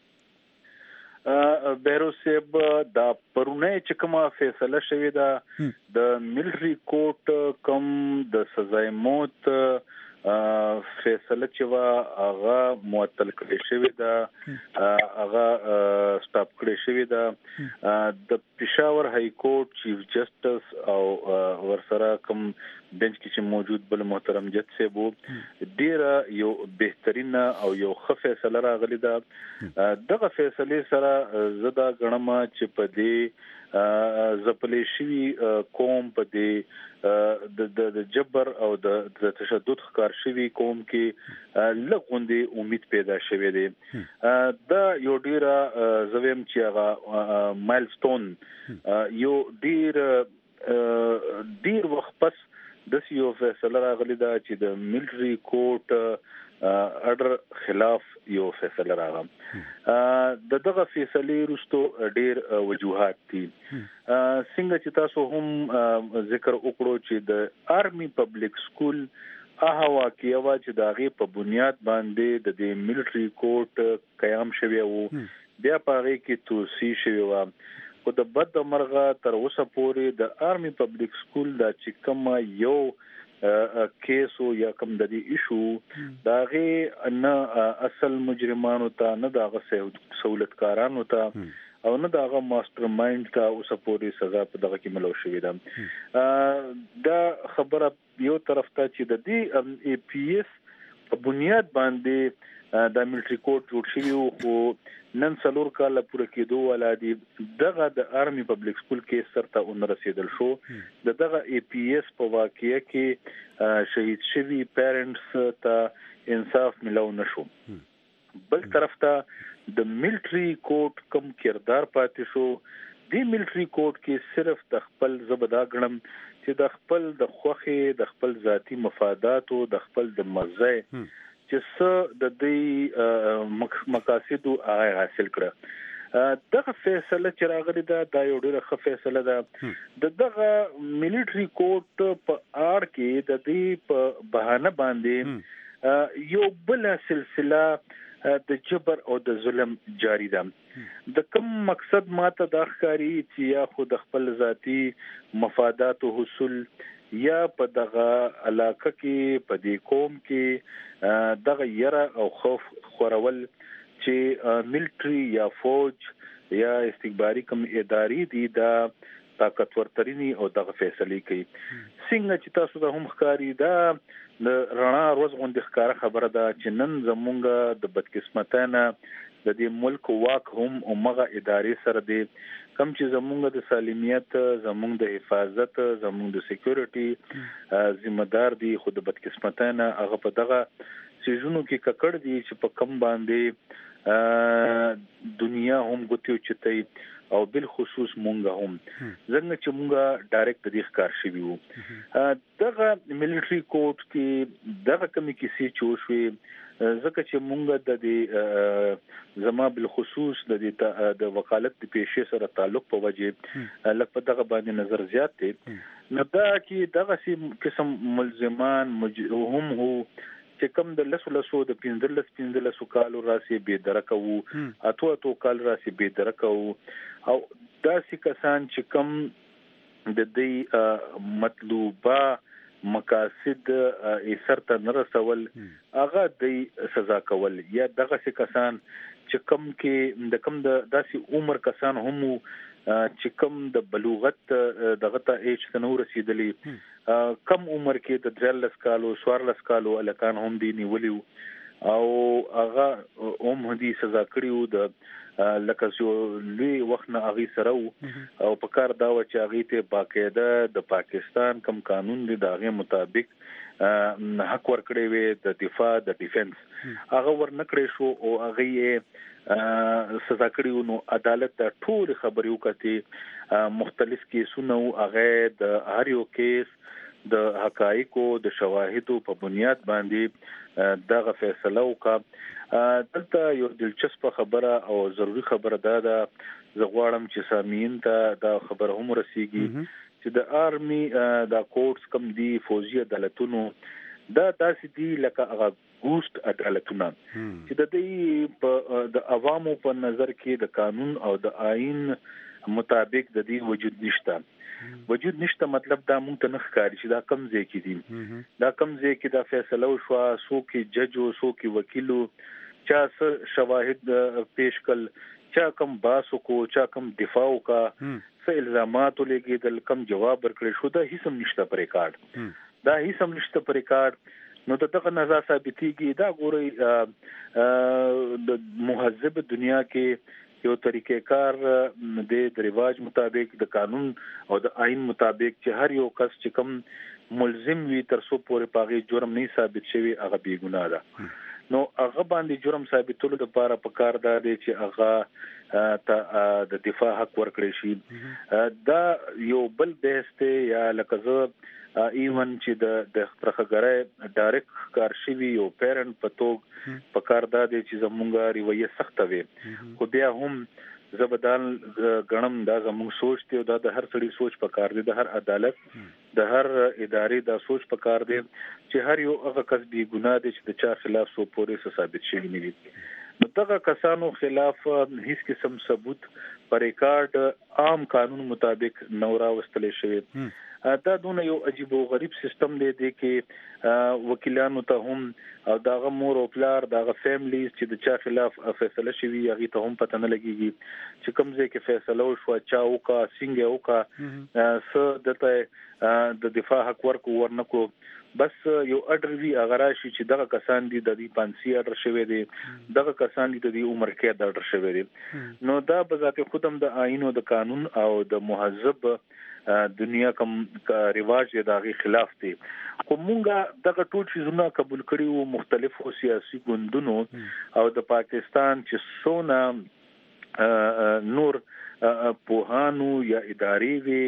بیروز صاحب دا پرونی چې کومه فیصله شوې ده د ملټري کورټ کوم د سزای موت فیصله چې وه هغه معطل کړې شوې ده، هغه سټاپ کړې شوې ده. د پېښور های کورټ چیف جسټس او ورسره کوم بنچ کې چې موجود بل محترم جج صاحب ډیره یو بهترینه او یو ښه فیصله راغلې ده. دغه فیصلې سره زه دا ګڼم چې په دې ځپلې شوي قوم په دې د جبر او د تشدد ښکار شوي قوم کې لږ غوندې امید پیدا شوی دی. دا یو ډیره زه وایم چې هغه مایلسټون یو ډیر وخت پس داسې یو فیصله راغلې ده چې د ملټري کورټ اډر خلاف یو فیصله راغله. د دغه فیصلې وروسته ډیر وجوهات دي. څنګه چې تاسو هم ذکر وکړو چې د آرمي پبلک سکول هغه واقعه وه چې د هغې په بنیاد باندې د دې ملټري کورټ قیام شوی و، بیا په هغې کې توسیع شوې وه. خو د بد مرغه تر اوسه پورې د آرمي پبلک سکول دا چې کومه یو کیس یا کوم د دې ایشو د هغې نه اصل مجرمانو ته، نه د هغه سهولتکارانو ته او نه د هغه ماسټر مایند ته اوسه پورې سزا په دغه کې ملو شوې ده. دا خبره یو طرف ته چې د دې APS په بنیاد باندې د ملټري کورټ جوړ شوی و، خو نن 4 کاله پوره کېدو والا دي. دغه د آرمي پبلک سکول کې سرته ونه رسېدل شو. د دغه APS په واقعه کې شهید شوي پیرنټس ته انصاف ملو نشو. بل طرف ته د ملټري کورټ کوم کردار پاتې شو. د ملټري کورټ کې صرف د خپل زبدا غړم چې د خپل د خوخي، د خپل ذاتی مفادات او د خپل د مزه
چې څه د دې مقاصد حاصل کړه. دغه فیصله چې راغلی دا یو ډېره ښه فیصله ده. دغه ملټري کوډ په اړه کې د دې په بهانه باندې یو بل سلسله د جبر او د ظلم جاری ده. د کوم مقصد ماته دا ښکاري چې یا خود خپل ذاتی مفادات او حصول یا په دغه علاقه کې په دې قوم کې دغه یره او خوف خورول چې ملټري یا فوج یا استخباري کوم ادارې دي دا طاقتورترینی او دغه فیصله کوي. څنګه چې تاسو ته هم ښکاري دا د رڼا روز غونډه ښکاره خبره ده چې نن زمونږ د بدقسمتانه د دې ملک واک هم اومغه ادارې سره دي کوم چې زمونږ د سالمیت زمونږ د حفاظت زمونږ د سکیورټي ذمہ دار دي. خو د بدقسمتانه هغه په دغه سيزونو کې ککړ دي چې په کم باندې دنیا هم ګوتیو چتای او بل خصوص مونږه هم څنګه چې مونږه ډایرکټ د ښکار شوی وو. دغه ملټري کوډ کې دغه کمی کیسې چوشوي ځکه چې مونږ د دې زما بل خصوص د د وکالت د پیښې سره تعلق په وجه لکه دغه باندې نظر زیات دي. نو دا کې دغه قسم ملزمان هم هو چې کوم د لسو د 15 کالو راسي به درکو اتو کال راسي به درکو او داسې کسان چې کوم د دې مطلوبه مقاصد سرته نرسول هغه د سزا کول یا دغه کسان چې کوم کې د کوم د داسې عمر کسان هم چې کوم د بلوغت دغه ته ایج ته نو رسیدلی کم عمر کې د 13 کالو 14 کالو الکان هم دی نیولیو او هغه دې سزا کړیو د لکه سو لوی وخت نه اغي سره او په کار دا و چې اغي ته باقاعده د پاکستان کم قانون دی داغه مطابق حق ورکړی وي د دفاع د ډیفنس هغه ورنکړی شو او هغه سزا کړیو. نو عدالت د ټول خبرو کته مختلف کیسونه هغه د هر یو کیس د حقایقو د شواهدو په بنیاد باندې دغه فیصله وکړه. دلته یو دلچسپ خبره او ضروری خبره ده زغواړم چې سامعین ته دا خبر هم رسیږي چې د آرمي د کوټس کم دی فوجي عدالتونو دا داسې دي لکه هغه ګوست عدالتونه چې د دې په د عوامو په نظر کې د قانون او د آئین مطابق د دې وجود نشته مطلب دا مونږ ته نه ښکاري چې دا کم ځای کې دي دا کم ځای کې دا فیصله وشو سو کې جج او سو کې وکیلو چا شواهد پیش کړل چا کم باسو کو چا کم دفاع کا څه الزامات لګیدل کم جواب ورکړل شو دا هیڅ نشته پر ریکارډ نو دغه نظر ثابتېږي دا ګوري د مهذب دنیا کې یو طریقې کار د رواج مطابق د قانون او د آئین مطابق چې هر یو کس چې کوم ملزم وي تر څو پورې پاغي جرم نه ثابت شوی هغه بی ګناه ده. نو هغه باندې جرم ثابتولو لپاره پکار ده چې هغه د دفاع حق ورکړي شي. دا یو بل بحث ته یا لکه ایون چې د پرخګره ډایرکټ کار شوی یو پیرنټ پتوګ پکار ده چې زمونږه رویه سخت وي خو بیا هم زبدان غنم دا زموږ سوچ ته دا د هر سړي سوچ پکار دي د هر عدالت د هر ادارې دا سوچ پکار دي چې هر یو هغه کس بی ګناه دي چې د چا خلاف سو پورې ثابت شوی نه وي. نو دغه کسانو خلاف هیڅ قسم ثبوت پر ریکارډ عام قانون مطابق نورا وستل شوی. دا دونه یو عجیب او غریب سیستم دی کې وکیلانو ته هم او داغه مور او پلار داغه فیملیز چې د چا خلاف فیصله شوی هغه ته هم پته نه لګیږي چې کوم ځای کې فیصله وشو چا او کا څنګه او کا س دته د دفاع حق ورنکو بس یو اډر وی اغراشي چې دغه کسان دي د دې پانسي اډر شوی دي دغه کسان دي د دې عمر کې د اډر شوی دي. نو دا بذات خودم د آئین او د قانون او د مهذب دنیا کوم رواج دغه خلاف دي. خو مونږه دغه ټول شیزونه قبول کړي وو مختلفو سیاسي ګوندونو او د پاکستان چې سونه نور پوهانو یا ادارې وي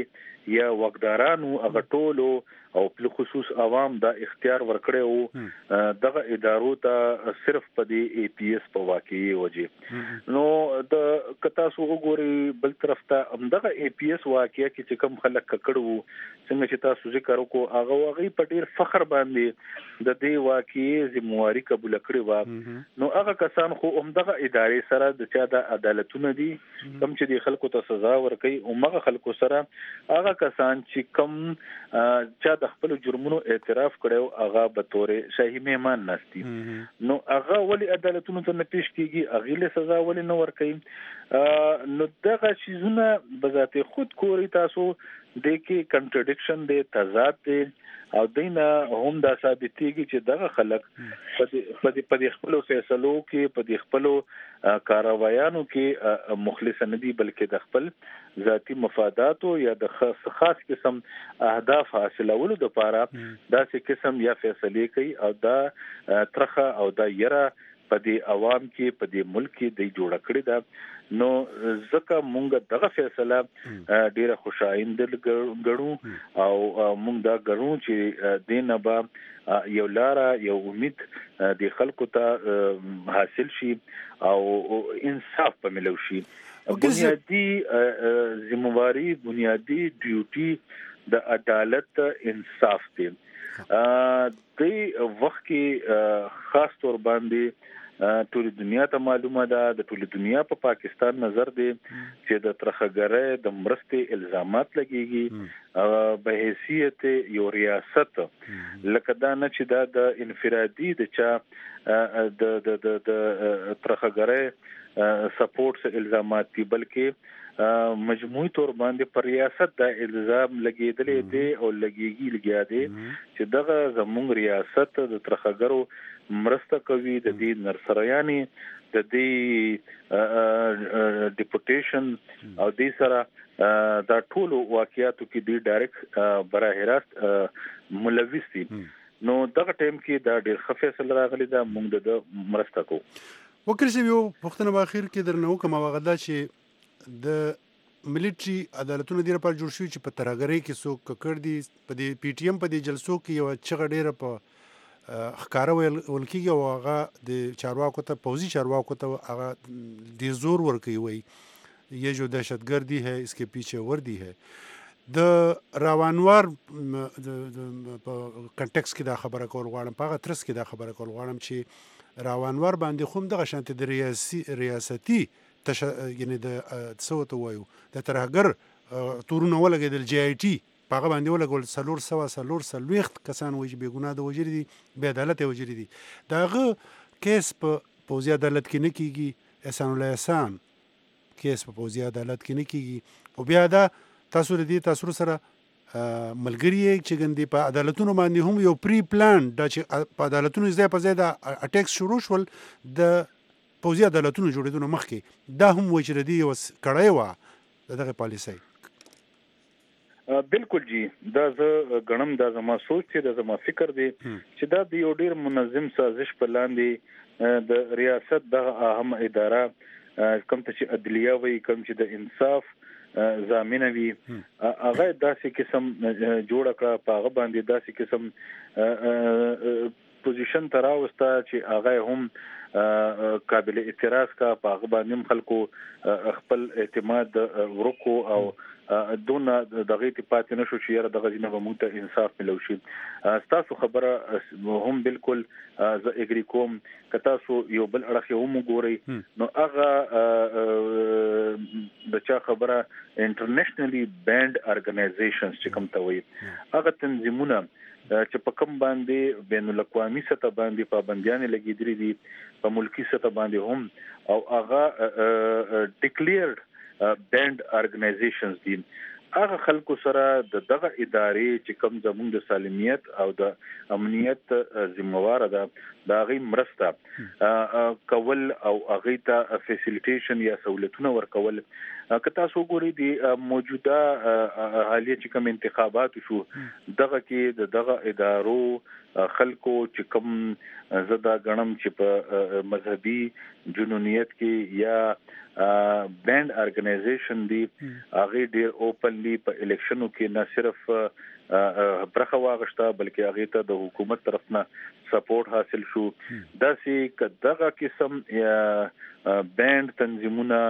یا وګدارانو هغه ټولو او په خصوص عوام دا اختیار ورکړي دغه ادارو ته صرف په دې APS په واقعي وجه نو د کتا سو وګوري بل طرف ته همدغه APS واقعي کې چې کوم خلک کړو څنګه چې تاسو ذکر وکړو هغه په ډیر فخر باندې د دې واقعي ذمہواری قبول کړی و نو هغه کسان خو همدغه ادارې سره د چا د عدالتونه دي کوم چې د خلکو ته سزا ورکړي او هغه خلکو سره هغه کسان چې کوم چا د خپل جرمونو اعتراف کړو هغه به تور شاهي مهمان ناشتي نو هغه ولی عدالتونو ته نه پیش کیږي هغه له سزا ولی نه ورکړي نو دغه چیزونه بذات خود کوری تاسو د کې کنټرډکشن دی تضاد دی او دینه هم دا ثابتېږي چې دغه خلک په خپل فیصلو کې په خپل کاروایانو کې مخلص نه دي بلکې د خپل ذاتی مفادات یا د خاص قسم اهداف حاصلولو لپاره داسې قسم یا فیصله کوي او دا ترخه او دا یره په دې عوام کې په دې ملک کې د جوړ کړی دا نو ځکه مونږ دغه فیصله ډیره خوشایند ګڼو او مونږ دا ګڼو چې دینه با یو لاره یو امید د خلکو ته حاصل شي او انصاف په ملو شي بنیادی ذمہواری بنیادی ډیوټي د عدالت انصاف دی د وخت کې خاص تور باندې ټول دنیا ته معلومه ده د ټول دنیا په پاکستان نظر دی چې د ترخګرۍ د مرستې الزامات لګيږي به حیثیت یو ریاست لکه دا نه چې دا د انفرادي د چا د ترخګرۍ سپورټس الزامات دي بلکې مجموعي تور باندې پر ریاست دا الزام لګیدلې دي او لګیا دي چې دغه زموږ ریاست د ترخګرو مرسته کوي د دې نرسریانی د دې ډیپوټیشن او د سره دا ټول واقعیاتو کې د ډایرکټ براه راست ملوث دي نو دغه ټیم کې دا ډېر ښه فیصله راغلی دا موږ د مرسته کوو
وکړ چې یو پښتنه په اخر کې درنه کوم وغدا چې د ملټري عدالتونو ډیره پر جوړ شو چې په ترګری کې سو ککړ دي په دې پی ټی ایم په دې جلسو کې یو چغ ډیره په خکاره ولکیږي او هغه د چارواکو ته پوزي چارواکو ته هغه د زور ورکوي وي یہ جو دہشتگردی ہے اس کے پیچھے وردی ہے د روانوار په کنټکس کې دا خبره کول غواړم په هغه ترس کې دا خبره کول غواړم چې روانوار باندې خوم دغه شانت د ریاستي یعنی د څه وایو د ترهګر تورونه ولګېدل جی آی ټي په هغه باندې ولګول 340 کسان وایي چې بې ګناه د وجري دي بې عدالت وجري دي دغه کیس په پوزي عدالت کې نه کیږي احسان الله احسان کیس په پوزي عدالت کې نه کیږي او بیا دا تاسو سره ملګری چې ګندې په عدالتونو باندې هم یو پری پلان دا چې په عدالتونو ځای په ځای د اټیکس شروع شول د پوزي عدالتونو جوړېدو مخکې دا هم وایي چې د یو کړای و دغه پالیسي
بالکل جی دا زه غنم دا زما سوچ دی دا زما فکر دی چې دا د یو ډیر منظم سازش په لاندې د ریاست د اهم اداره کوم ته چې عدلیه وي کوم چې د انصاف ضامن وي هغه داسې قسم جوړ کړه په هغه باندې داسې قسم پوزیشن تراوسته چې هغه هم قابل اعتراض کا په هغه باندې خلکو خپل اعتماد ورکو او دون دغه ته پاتې نشو چې یاره دغه نه به موږ ته انصاف ملو شي تاسو خبره هم بالکل ز اګری کوم که تاسو یو بل اړخ یو وګورئ نو هغه د چا خبره انټرنیشنلی بینډ ارګنایزیشنز چې کوم ته وایي هغه تنظیمونه چې په کوم باندې بین الاقوامي سطح باندې پابندیان لګیدري دي په ملکی سطح باندې هم او هغه ډیکلیرډ بینډ ارګنایزیشنز دي هغه خلکو سره دغه ادارې چې کوم زموږ د سالمیت او د امنیت ذمہوار ده دا غي مرسته کول او هغه ته فیسیلیټیشن یا سہولتونه ورکول که تاسو ګورئ د موجوده حالي چې کوم انتخابات شو دغه کې دغه ادارو خلکو چې کوم زدا غنم چې په مذهبي جنونیت کې یا بینډ ارګنایزیشن دی هغه ډیر اوپنلی په الیکشنو کې نه صرف برخه واغشته بلکې هغه ته د حکومت طرفنا سپورټ حاصل شو داسې کداغه قسم یا بینډ تنظیمونه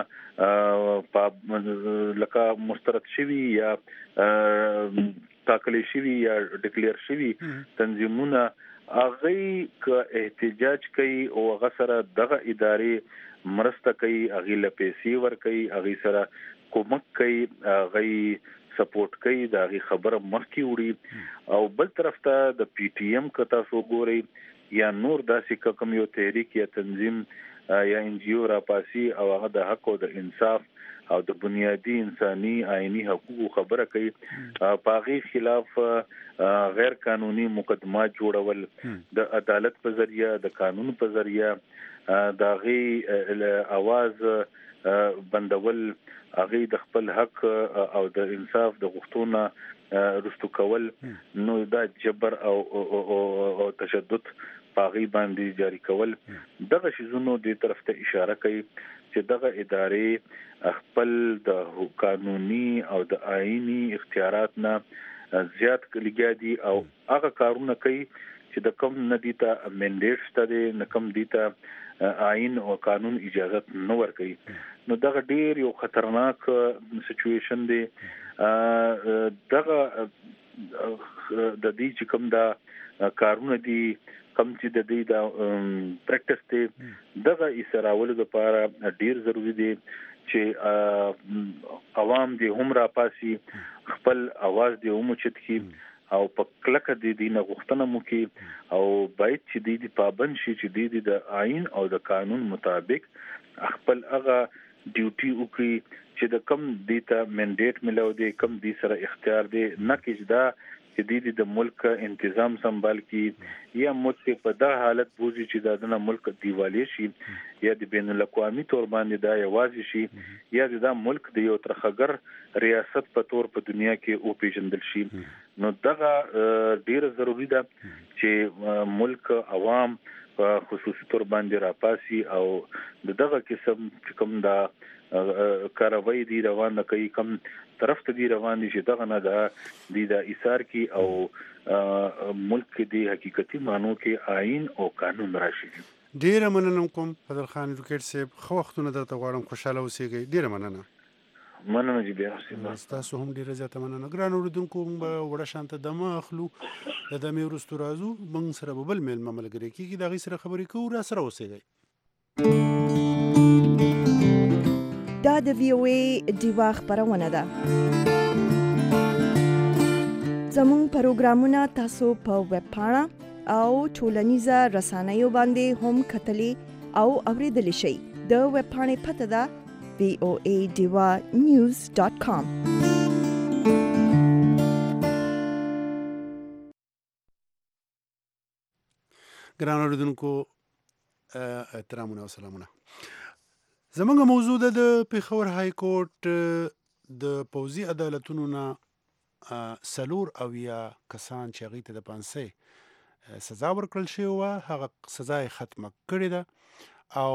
لکه مسترد شوی یا تاکلی شوی یا ډیکلیئر شوی تنظیمونه هغه ک احتجاج کوي او هغه سره دغه ادارې مرسته کوي هغه لپیسي ور کوي هغه سره کومک کوي هغه سپورټ کوي دا هغه خبره مخکې وړي او بل طرف ته د پی ټی ایم کتا سو ګوري یا نور داسې کوم یو تحریک یا تنظیم یا ان جی او را پاسي او هغه د حق او د انصاف او د بنیادی انساني آئینی حقوقو خبره کوي پاغي خلاف غیر قانوني مقدمات جوړول د عدالت په ذریعہ د قانون په ذریعہ داغي आवाज بندول هغه د خپل حق او د انصاف د غوښتنه رستو کول نو دا جبر او تشدد پاغي باندې جاری کول دغه شیزونو د طرف ته اشاره کوي چې دغه ادارې خپل د قانوني او د آئینی اختیارات نه زیات کلیګیا دي او هغه کارونه کوي چې د کوم ندیتا منډیټ ستده نه کوم دیتا آئین او قانون اجازه نه ورکوي نو دغه ډیر یو خطرناک سچويشن دی دغه د دې چې کوم دا کارونه دي کم چې د دې دا پریکټس ته دغه اسراول لپاره ډیر ضروری دي چې عوام دې هم را پاسي خپل आवाज دې هم چت کی او په کلکه د دینه غوښتنه مو کې او باید چې د پابند شي چې د آئین او د قانون مطابق خپل هغه ډیوټي وکړي چې د کم دیتا منډیټ ملو دی کم دی سره اختیار دی نه کېدا چې د ملک انتظام سنبال کی یا ملک په دا حالت بوزي چې د ملک دیوالی شي یا د بین الاقوامي تور باندې دا یوازې شي یا د ملک د یو ترخګر ریاست په تور په دنیا کې او پیژندل شي نو دغه ډیره ضروری ده چې ملک عوام په خصوصي تور باندې راپاسي او دغه قسم کوم دا کاروایی دی روان کوي کم طرف ته دی روان دي چې دغه نه د ایثار کی او ملک دی حقیقتي مانو کې آئین او قانون راشي
ډیره مننه کوم فضل خان وکټ صاحب خو وختونه درته غواړم خوشاله اوسئ ډیره مننه
چې بیا
تاسو هم ډیره زیاته مننه ګران اوریدونکو وړه شانته دمه اخلو د دمه ورستو رازو موږ سره بل میل مملګری کیږي دا غي سره خبرې کوو را سره اوسئ
دا د وی او ای دیوا خبرونه ده زموږ پروګرامونه تاسو په ویب پاڼه او ټولنیزه رسنیو باندې هم کتلی او اوریدلی شئ د ویب پاڼې پته ده voadivanews.com
ګران اوریدونکو احترامونه او سلامونه زمونږ موضوع ده د پیښور های کورټ د پوځي عدالتونو نه سلور او یا کسان چې هغې ته د پانسۍ سزا ورکړل شوې وه هغه سزا یې ختمه کړې ده او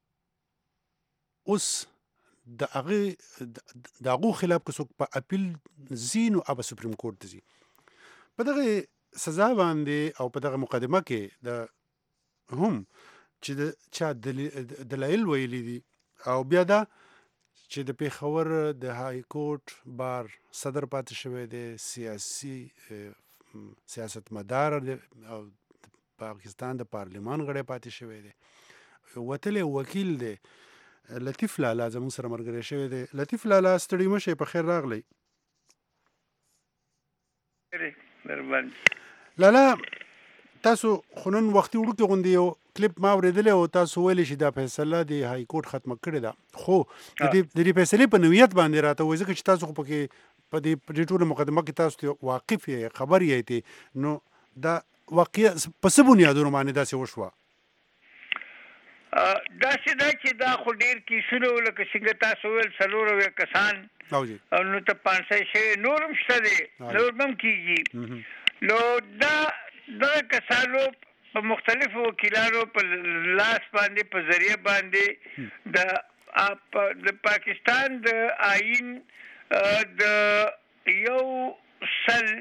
اوس د هغو خلاف که څوک په اپیل ځي نو هغه سپریم کورټ ته ځي په دغه سزا باندې او په دغه مقدمه کې د هم چې د چا دلایل ویلي دي او بیا دا چې د پیښور د های کورټ بار صدر پاتې شوی دی سیاستمدار او پاکستان د پارلمان غړی پاتې شوی دی وتلی وکیل دی لطیف لالا زموږ سره ملګری شوی دی لطیف لالا ستړي مشئ په خیر راغلی لالا تاسو خو نن وختي وړوکې غوندې یو کلیپ ما اورېدلی او تاسو ویلی چې دا فیصله د های کورټ ختمه کړې ده خو د دې فیصلې په نوعیت باندې راته وایي ځکه چې تاسو خو پکې په دې ټوله مقدمه کې تاسو واقف یې خبر یې نو دا واقعا په څه بنیادونو باندې داسې وشوه
داسې دا چې دا خو ډېر کیسونه لکه څنګه تاسو ویل څلور اویا کسان او نو ته پانسۍ شوي نور هم شته دی نور هم کېږي نو دا کسانو په مختلفو وکیلانو په لاس باندې په ذریعہ باندې د پاکستان د آئین د یو سل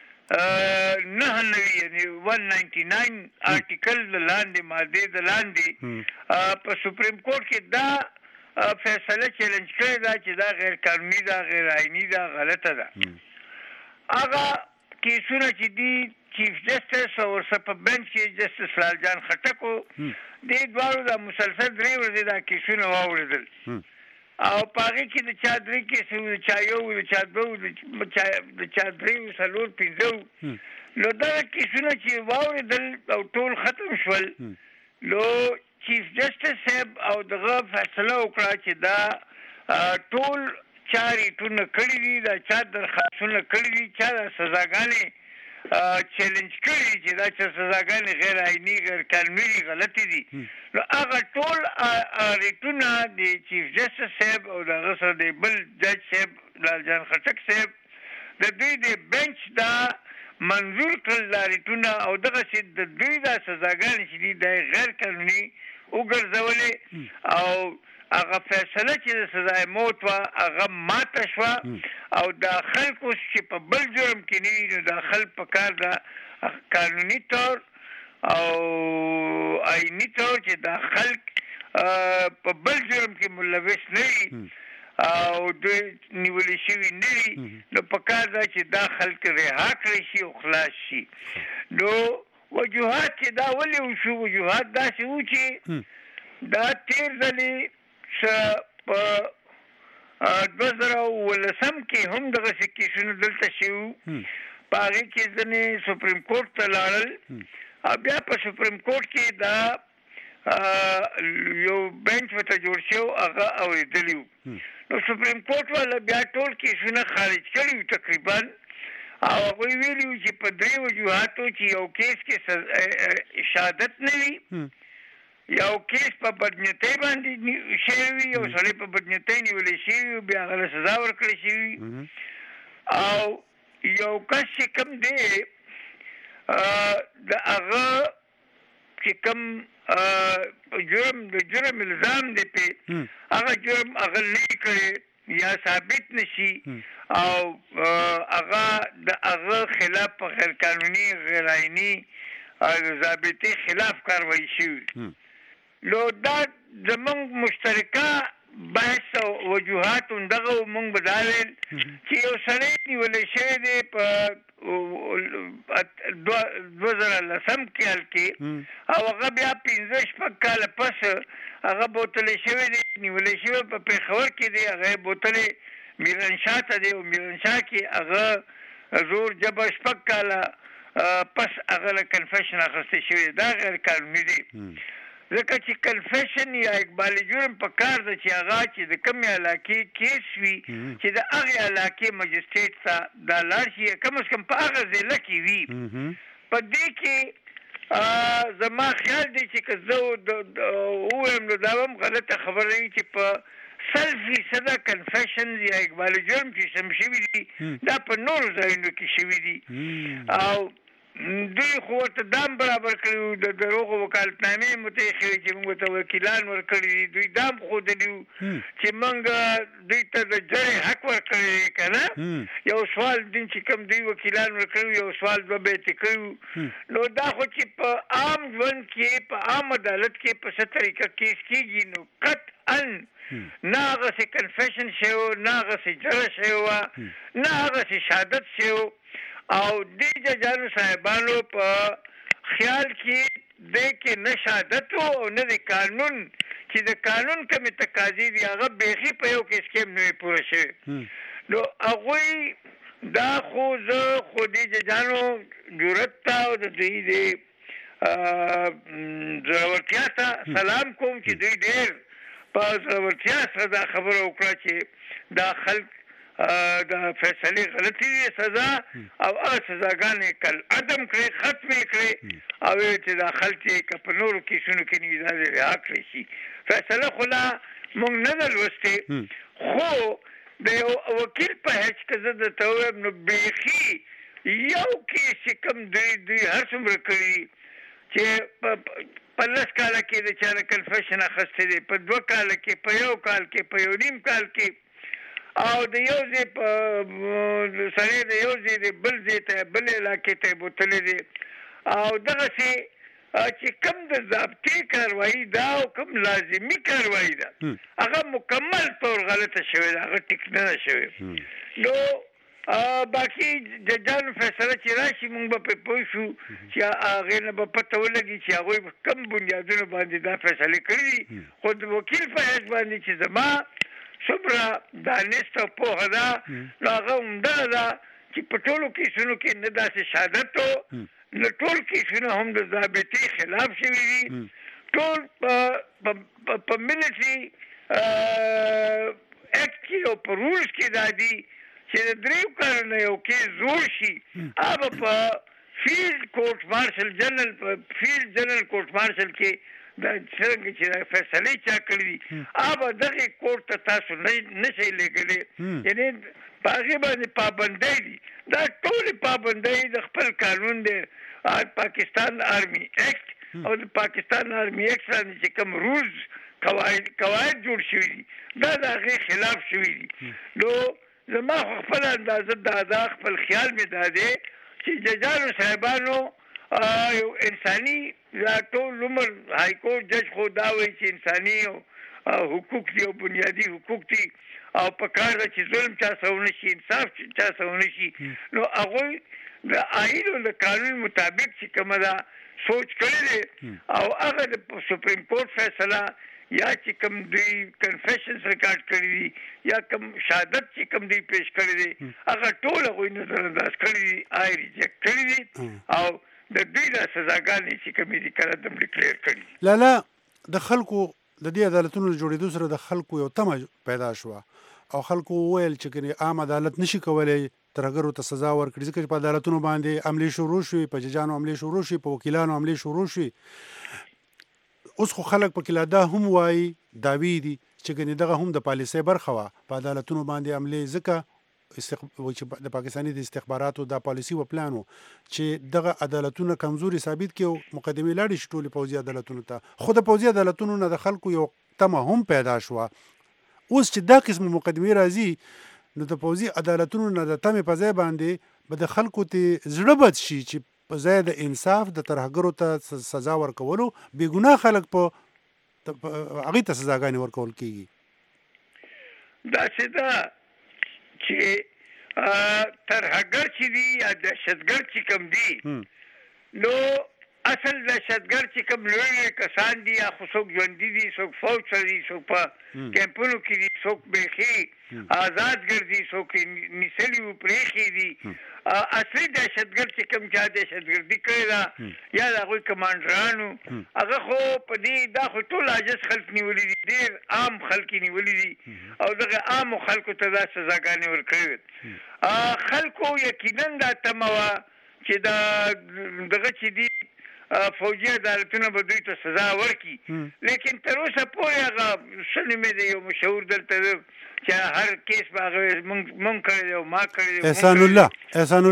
99 یعنی 199 آرټیکل لاندې ماده د لاندې په سپریم کورټ کې دا فیصله چیلنج کړی دا چې دا غیر قانوني دا غیر آئینی دا غلطه ده. هغه کیسونه چې دی چیف جسټس او سپ بنچ کې جسټس لال جان خټکو د دوارو د مسلسل 3 ورځې دا کیسونه واوریدل او پاره کې د چا درې کې سو چا یو د چا دوه د چا درې سلور پینځو نو دا کیسونه چې واوریدل او ټول ختم شول نو چیف جسټس صاحب او دغه فیصله وکړه چې دا ټول چاري ټول کړی دي دا چا درخواستونه کړی دي چا سزاګانې چیلنج کړی چې دا چې سزاګانې غیر آئینی غیر قانوني غلطي دي نو هغه ټول ریټونه د چیف جسټس صاحب او دغه سره د بل جج صاحب لال جان خټک صاحب د دوی د بنچ دا منظور کړل دا ریټونه او دغه چې د دوی دا سزاګانې چې دي د غیر قانوني وګرځولې او هغه فیصله چې د سزای موت وا هغه ماته شو او د خلکو چې په بل جرم کې نه نو د خلک په کار د قانوني طور او آئینی طور چې د خلک په بل جرم کې ملوث نه او د نیول شوی نه نو په کار دا چې د خلک رها کړی شي او خلاص شي. نو وجوهات چې دا ولې وشو وجوهات دا چې و چې دا تیر ځلې په 2018 کې هم دغه کیسونه دلته شو په هغه کې ځنې سپریم کورټ ته لاړل او بیا په سپریم کورټ کې دا یو بنچ ورته جوړ شو هغه اورېدلی نو سپریم کورټ والا بیا ټول کیسونه خارج کړي تقریبا او هغوی ویلي چې په 3 وجوهاتو چې یو کیس کې شهادت نه وي یو کیس په بدنیتۍ باندې شوی یو سړی په بدنیتۍ نیولې شوی بیا هغه سزا ورکړل شوی او یو کس چې کوم دی د هغه چې کوم جرم الزام دی په هغه جرم هغه نه کړی یا ثابت نشي او هغه د هغه خلاف په غیر قانوني غیر آئینی ضابطې خلاف کاروایی شوی لو دا زمونږ مشترکه بحث او وجوهات دغه مونږ بدالل چې یو سړی نیولې شوی دی په 2010 کال کې او هغه بیا 15 کال پس هغه بوتلې شوی دی نیولې شوی په پېښور کې دی هغه بوتلې میرنشاه ته دی او میرنشاه کې هغه زور جبر 6 کال پس هغه کنفیشن اخیسته شوی دا غیر قانوني دی ځکه چې کنفیشن یا اقبال جرم په کار ده چې هغه چې د کومې علاقې کیس وي چې د هغې علاقې مجسټریټ ته دا لاړ شي کم از کم په هغه ضلع کې وي په دې کې زما خیال دی چې که زه ووایم نو دا هم غلطه خبره وي چې په 100% کنفیشن یا اقبال جرم چې سم شوي دي دا په نورو ځایونو کې شوي دي او دوی خو ورته دام برابر کړي د دروغو وکالتنامې متخوي چې موږ ته وکیلان ورکړي دوی دام ښودلي چې موږ دوی ته د جرې حق ورکړی که نه یو سوال دین چې کوم دوی وکیلان ورکړي یو سوال دوه بیتې کړي نو دا خو چې په عام ژوند کې په عام عدالت کې په څه طریقه کیس کېږي نو قطعا نه هغسې کنفیشن شوی نه هغسې جره شوی نه هغسې شهادت شوی او دې ججانو صاحبانو په خیال کې دی کې نه شهادت او نه د قانون چې د قانون کومې تقاضې دي هغه بیخي په یو کیس کې هم نه وي پوره شوی نو هغوی دا خو زه خو دې ججانو جرأت ته او د دوی د زړورتیا ته سلام کوم چې دوی ډېر په زړورتیا سره دا خبره وکړه چې دا خلک دا فیصله غلطی دی سزا او هغه سزاګانې کل عدم کړي ختم کړي او چې دا خلک یې په نورو کیسونو کې نیوي دا رها کړی شي فیصله خو لا موږ نه ده لوستې خو د یو وکیل په حیث که زه درته ووایم نو بیخي یو کیس چې کوم دوی هر څومره کړي چې په 10 کال کې د چا کنفیشن اخیستی دی، په 2 کال کې، په 1 کال کې، په 1 نیم کال کې، او د یو ځای په سړی د یو ځای د بل ځای ته بل علاقې ته بوتلی دی. او دغسې چې کوم د ضابطې کاروایي ده او کوم لازمي کاروایي ده هغه مکمل طور غلطه شوې ده، هغه ټیک نه ده شوې. نو باقي ججانو فیصله چې راشي موږ به پرې پوه شو چې هغې نه به پته ولګي چې هغوی کوم بنیادونو باندې دا فیصلې کړي دي. خو د وکیل په حیث باندې چې زما څومره دانست او پوهه ده نو هغه همدغه ده چې په ټولو کیسونو کې نه داسې شهادت و نه ټول کیسونه هم د ضابطې خلاف شوي دي. ټول په ملټري اکټ کې او په رولز کې دا دي چې د 3 کالو یو کیس جوړ شي هغه په فیلډ کورټ مارشل جنرال په فیلډ جنرال کورټ مارشل کې د څنګه چې فیصلې چا کړي دي هغه دغه کورټ ته تاسو نه شي لګلې، یعنی په هغې باندې پابندۍ دي. دا ټولې پابندۍ د خپل قانون دی، پاکستان آرمي ایکټ او د پاکستان آرمي ایکټ باندې چې کوم رولز قواعد جوړ شوي دي دا د هغې خلاف شوي دي. نو زما خو خپل اندازه دا خپل خیال مې دا دی چې ججانو صاحبانو یو انساني دا ټول عمر های کورټ جج خو دا وایي چې انساني حقوق دي او بنیادي حقوق دي او په کار ده چې ظلم چا سره ونه شي، انصاف چا سره ونه شي. نو هغوی د آئین او د قانون مطابق چې کومه ده سوچ کړی دی او هغه د سپریم کورټ فیصله یا چې کوم دوی کنفیشنز ریکارډ کړي دي یا کوم شهادت چې کوم دوی پیش کړي دي هغه ټول هغوی نظر انداز کړي دي، آی ریجیکټ کړي دي او د دوی د سزاګانې چې کومې دي کله دم ډیکلیر کړي.
لالا د خلکو د دې عدالتونو له جوړېدو سره د خلکو یو تمه پیدا شوه او خلکو وویل چې کنې عام عدالت نشي کولی ترهګرو ته سزا ورکړي ځکه چې په عدالتونو باندې عملې شروع شوي، په ججانو عملې شروع شوي، په وکیلانو عملې شروع شوي. اوس خو خلک پکې لا دا هم وایي دعوی دي چې ګنې دغه هم د پالیسۍ برخه وه په عدالتونو باندې عملې ځکه چې د پاکستاني د استخباراتو دا پالیسي و پلان و چې دغه عدالتونه کمزوري ثابت کړي او مقدمې لاړې شي ټولې پوځي عدالتونو ته. خو د پوځي عدالتونو نه د خلکو یو تمه هم پیدا شوه. اوس چې دا قسم مقدمې راځي نو د پوځي عدالتونو نه د تمې په ځای باندې به د خلکو ته زړه بد شي چې په ځای د انصاف د ترهګرو ته سزا ورکولو بې ګناه خلک په هغې ته سزاګانې ورکول کېږي.
داسې ده چې ترهګر چې دي یا دهشتګرد چې کوم دي نو اصل دهشتګرد چې کوم لوی کسان دي یا خو څوک ژوندي دي، څوک فوج سره دي، څوک په کیمپونو کې دي، څوک بیخي آزاد ګرځي، څوک نیسلي و پرېښي دي. اصلي دهشتګرد چې کوم چا دهشتګردي کړې ده یا د هغوی کمانډرانو هغه خو په دې دا خو ټول عاجز خلک نیولي دي، ډېر عام خلک یې نیولي دي او دغه عامو خلکو ته دا سزاګانې ورکړې وې. خلکو یقینا دا تمه وه چې دغه چې دي فوجي عدالتونه به دوی ته سزا ورکړي، لیکن تر اوسه پورې هغه څه نومې دی یو مشهور دلته چې هر کیس به هغه مونږ کړی دی او ما کړی دی.
احسان الله احسان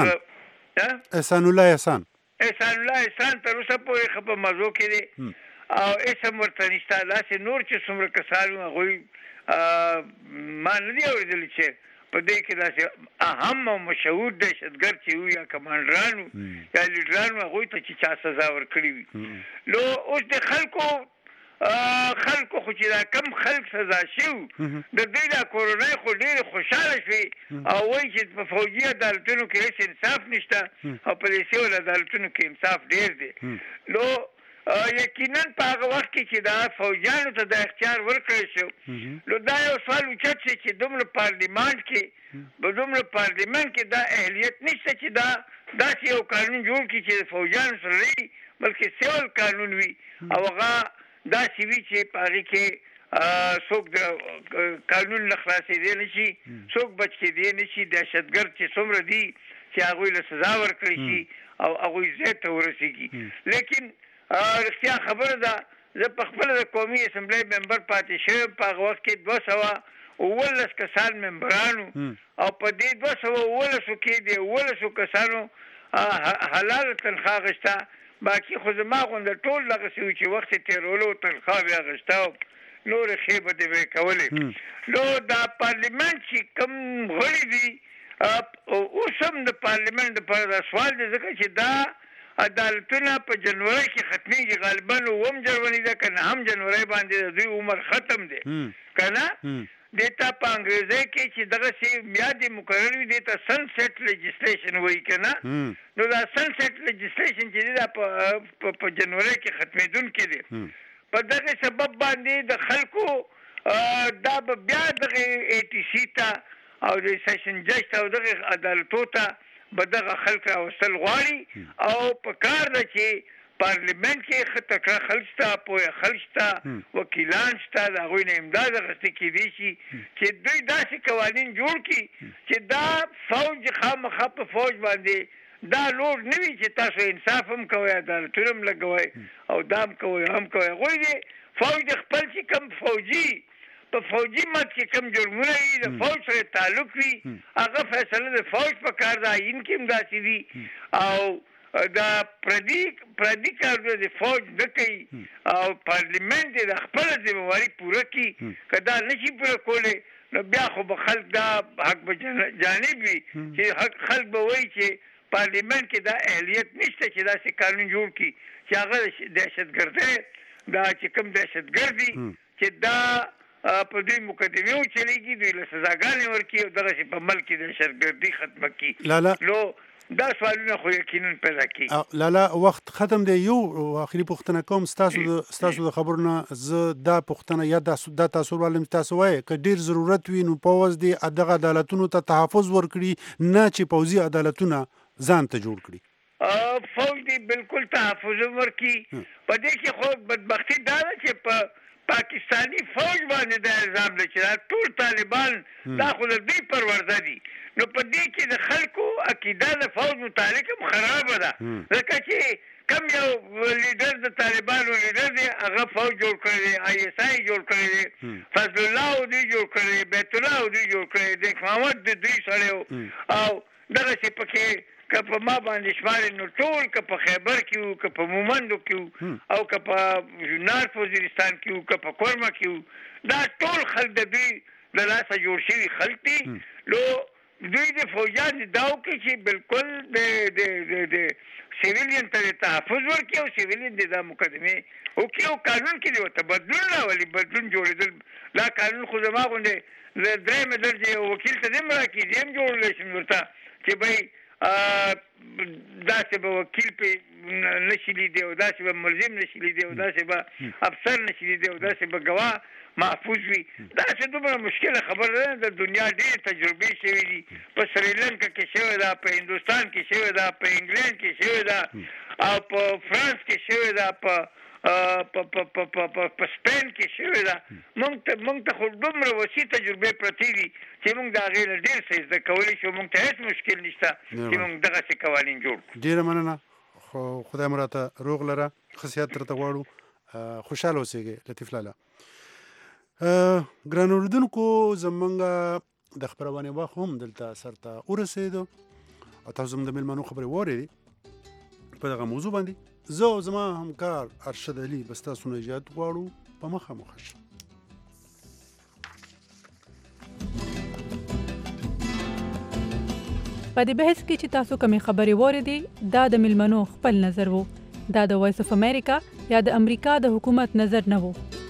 تر اوسه پورې ښه په مزو کې دی او اسم ورته نشته. داسې نور چې څومره کسان وو هغوی ما نه دي اورېدلي چې په دې کې داسې اهم او مشهور دهشتګرد چې وو یا کمانډرانو یا لیډرانو هغوی ته چې چا سزا ورکړې وي. نو اوس د خلکو خو چې دا کم خلک سزا شوي د دوی دا کورنۍ خو ډېرې خوشحاله شوې او وایي چې په فوجي عدالتونو کې هېڅ انصاف نشته او په دې سیول عدالتونو کې انصاف ډېر دی. نو یقینا په هغه وخت کې چې دا فوجیانو ته دا اختیار ورکړی شو نو دا یو سوال اوچت شي چې دومره پارلیمان کې دا اهلیت نشته چې دا داسې یو قانون جوړ کړي چې د فوجیانو سره نه وي بلکې سیول قانون وي او هغه داسې وي چې په هغې کې څوک د قانون نه خلاصېدی نه شي، څوک بچ کېدی نه شي، دهشتګرد چې څومره دي چې هغوی له سزا ورکړی شي او هغوی ځای ته ورسېږي. لیکن رښتیا خبره ده زه په خپله د قومي اسمبلی ممبر پاتې شوی په هغه وخت کې 219 کسان ممبرانو او په دې 219 کې د 19 کسانو حلاله تنخواه غشته
باقي خو زما غونډه ټول دغسې وي چې وخت یې تېرولو تنخوا بیا اخېسته او نورې ښې بدې به یې کولې. نو دا پارلیمنټ چې کوم غړي دي اوس هم د پارلیمنټ دپاره دا سوال دی ځکه چې دا عدالتونه په جنوري کې ختمېږي غالبا 9 جنوري ده که 9 جنوري باندې د دوی عمر ختم دی که نه دیتا په انګریزۍ کې چې دغسې میادې مقرر وي دیتا سنسیټ لیجسلیشن وایي که نه نو دا سنسیټ لیجسلیشن چې دی دا په جنوري کې ختمېدونکی دی. په دغې سبب باندې د خلکو دا به بیا دغې ATC ته او د سیشن جج ته او دغې عدالتو ته به دغه خلک راوستل غواړي او په کار ده چې پارلیمنټ کې ښه تکړه خلک شته پوهه خلک شته وکیلان شته د هغوی نه امداد اخیستې کېدی شي چې دوی داسې قوانین جوړ کړي چې دا فوج خامخا په فوج باندې دا لوړ نه وي چې تاسو انصاف هم کوئ عدالتونه هم لګوئ او دا هم کوئ هم کوئ. هغوی د فوج د خپل چې کوم فوجي په فوجي مد کې کوم جرمونه وي د فوج سره تعلق وي هغه فیصله د فوج په کار د آیین کې هم داسې دي او دا پردي کارونه د فوج نه کوي او پارلیمنټ یې د خپله ذمهواري پوره کړي که دا نشي پوره کولی نو بیا خو به خلک دا حق به جانب وي چې خلک به وایي چې پارلیمنټ کې دا اهلیت نشته چې داسې قانون جوړ کړي چې هغه دهشتګردۍ دا چې کوم دهشتګرد دي چې دا په دوی مقدمې وچلېږي دوی له سزاګانې ورکړي او دغسې په ملک کې دهشتګردي ختمه کړي. نو دا سوالونه خو یقینا پیدا کړي.
لالا وخت ختم دی. یو آخري پوښتنه کوم ستاسو د خبرونه زه دا پوښتنه یا دا تاسو ولم تاسو وایي که ډېر ضرورت وي نو پوځ دې دغه عدالتونو ته تحفظ ورکړي نه چې پوځي عدالتونه ځان ته جوړ کړي.
فوج دې بالکل تحفظ ورکړي. په دې کې خو بدبختي دا ده چې په پاکستانی فوج باندې دا الزام دی چې دا ټول طالبان دا خو د دوی پرورده دي. نو په دې کې د خلکو عقیده د فوج متعلق هم خرابه ده ځکه چې کم یو لیډر د طالبانو لیډر دی هغه فوج جوړ کړی دی ISI جوړ کړی دی فضل الله او دوی جوړ کړی دی بیت الله او دوی جوړ کړی دی محمد د دوی سړی او دغسې پکې که په ما باندې شمارې نو ټول که په خیبر کې وو که په مومندو کې وو او که په نارت وزیرستان کې وو که په کورمه کې وو دا ټول خلک د دوی د لاسه جوړ شوي خلک دي. نو دوی د فوجان دا وکړي چې بالکل د سیویلین ته تحفظ ورکړي او سیویلین د دا مقدمې وکړي او قانون کې دې ورته بدلون راولي بدلون جوړېدل. دا قانون خو زما غوندې د درېیمې درجې یو وکیل ته دې هم راکړي دې هم جوړولی شم ورته چې بهی داسې به وکیل پې نشي لیدی او داسې به ملزم نشي لیدی او داسې به افسر نشي لیدی او داسې به ګواه محفوظ وي. داسې دومره مشکله خبره ده. د دنیا ډېرې تجربې شوي دي. په سریلنکا کې شوې ده په هندوستان کې شوې ده په انګلینډ کې شوې ده او په فرانس کې شوې ده په سپین کې شوې ده. موږ ته خو دومره وسیع تجربې پرتې دي چې موږ د هغې نه ډېر څه زده کولی شو. موږ ته هېڅ مشکل نشته چې موږ دغسې قوانین جوړ کړو.
ډېره مننه. خو خدای مو راته روغ لره ښه صحت درته غواړو. خوشحاله اوسېږئ لطیف لالا. ګران اورېدونکو زمونږ د خپرونې وخت هم دلته سرته ورسېدو او تاسو هم د مېلمنو خبرې واورېدې په دغه موضوع باندې. زه او زما همکار ارشد علي به ستاسو نه اجازه غواړو په مخامخ شو.
په دې بحث کې چې تاسو کومې خبرې واورېدې دا د مېلمنو خپل نظر وو. دا د وایس اف امریکا یا د امریکا د حکومت نظر نه وو.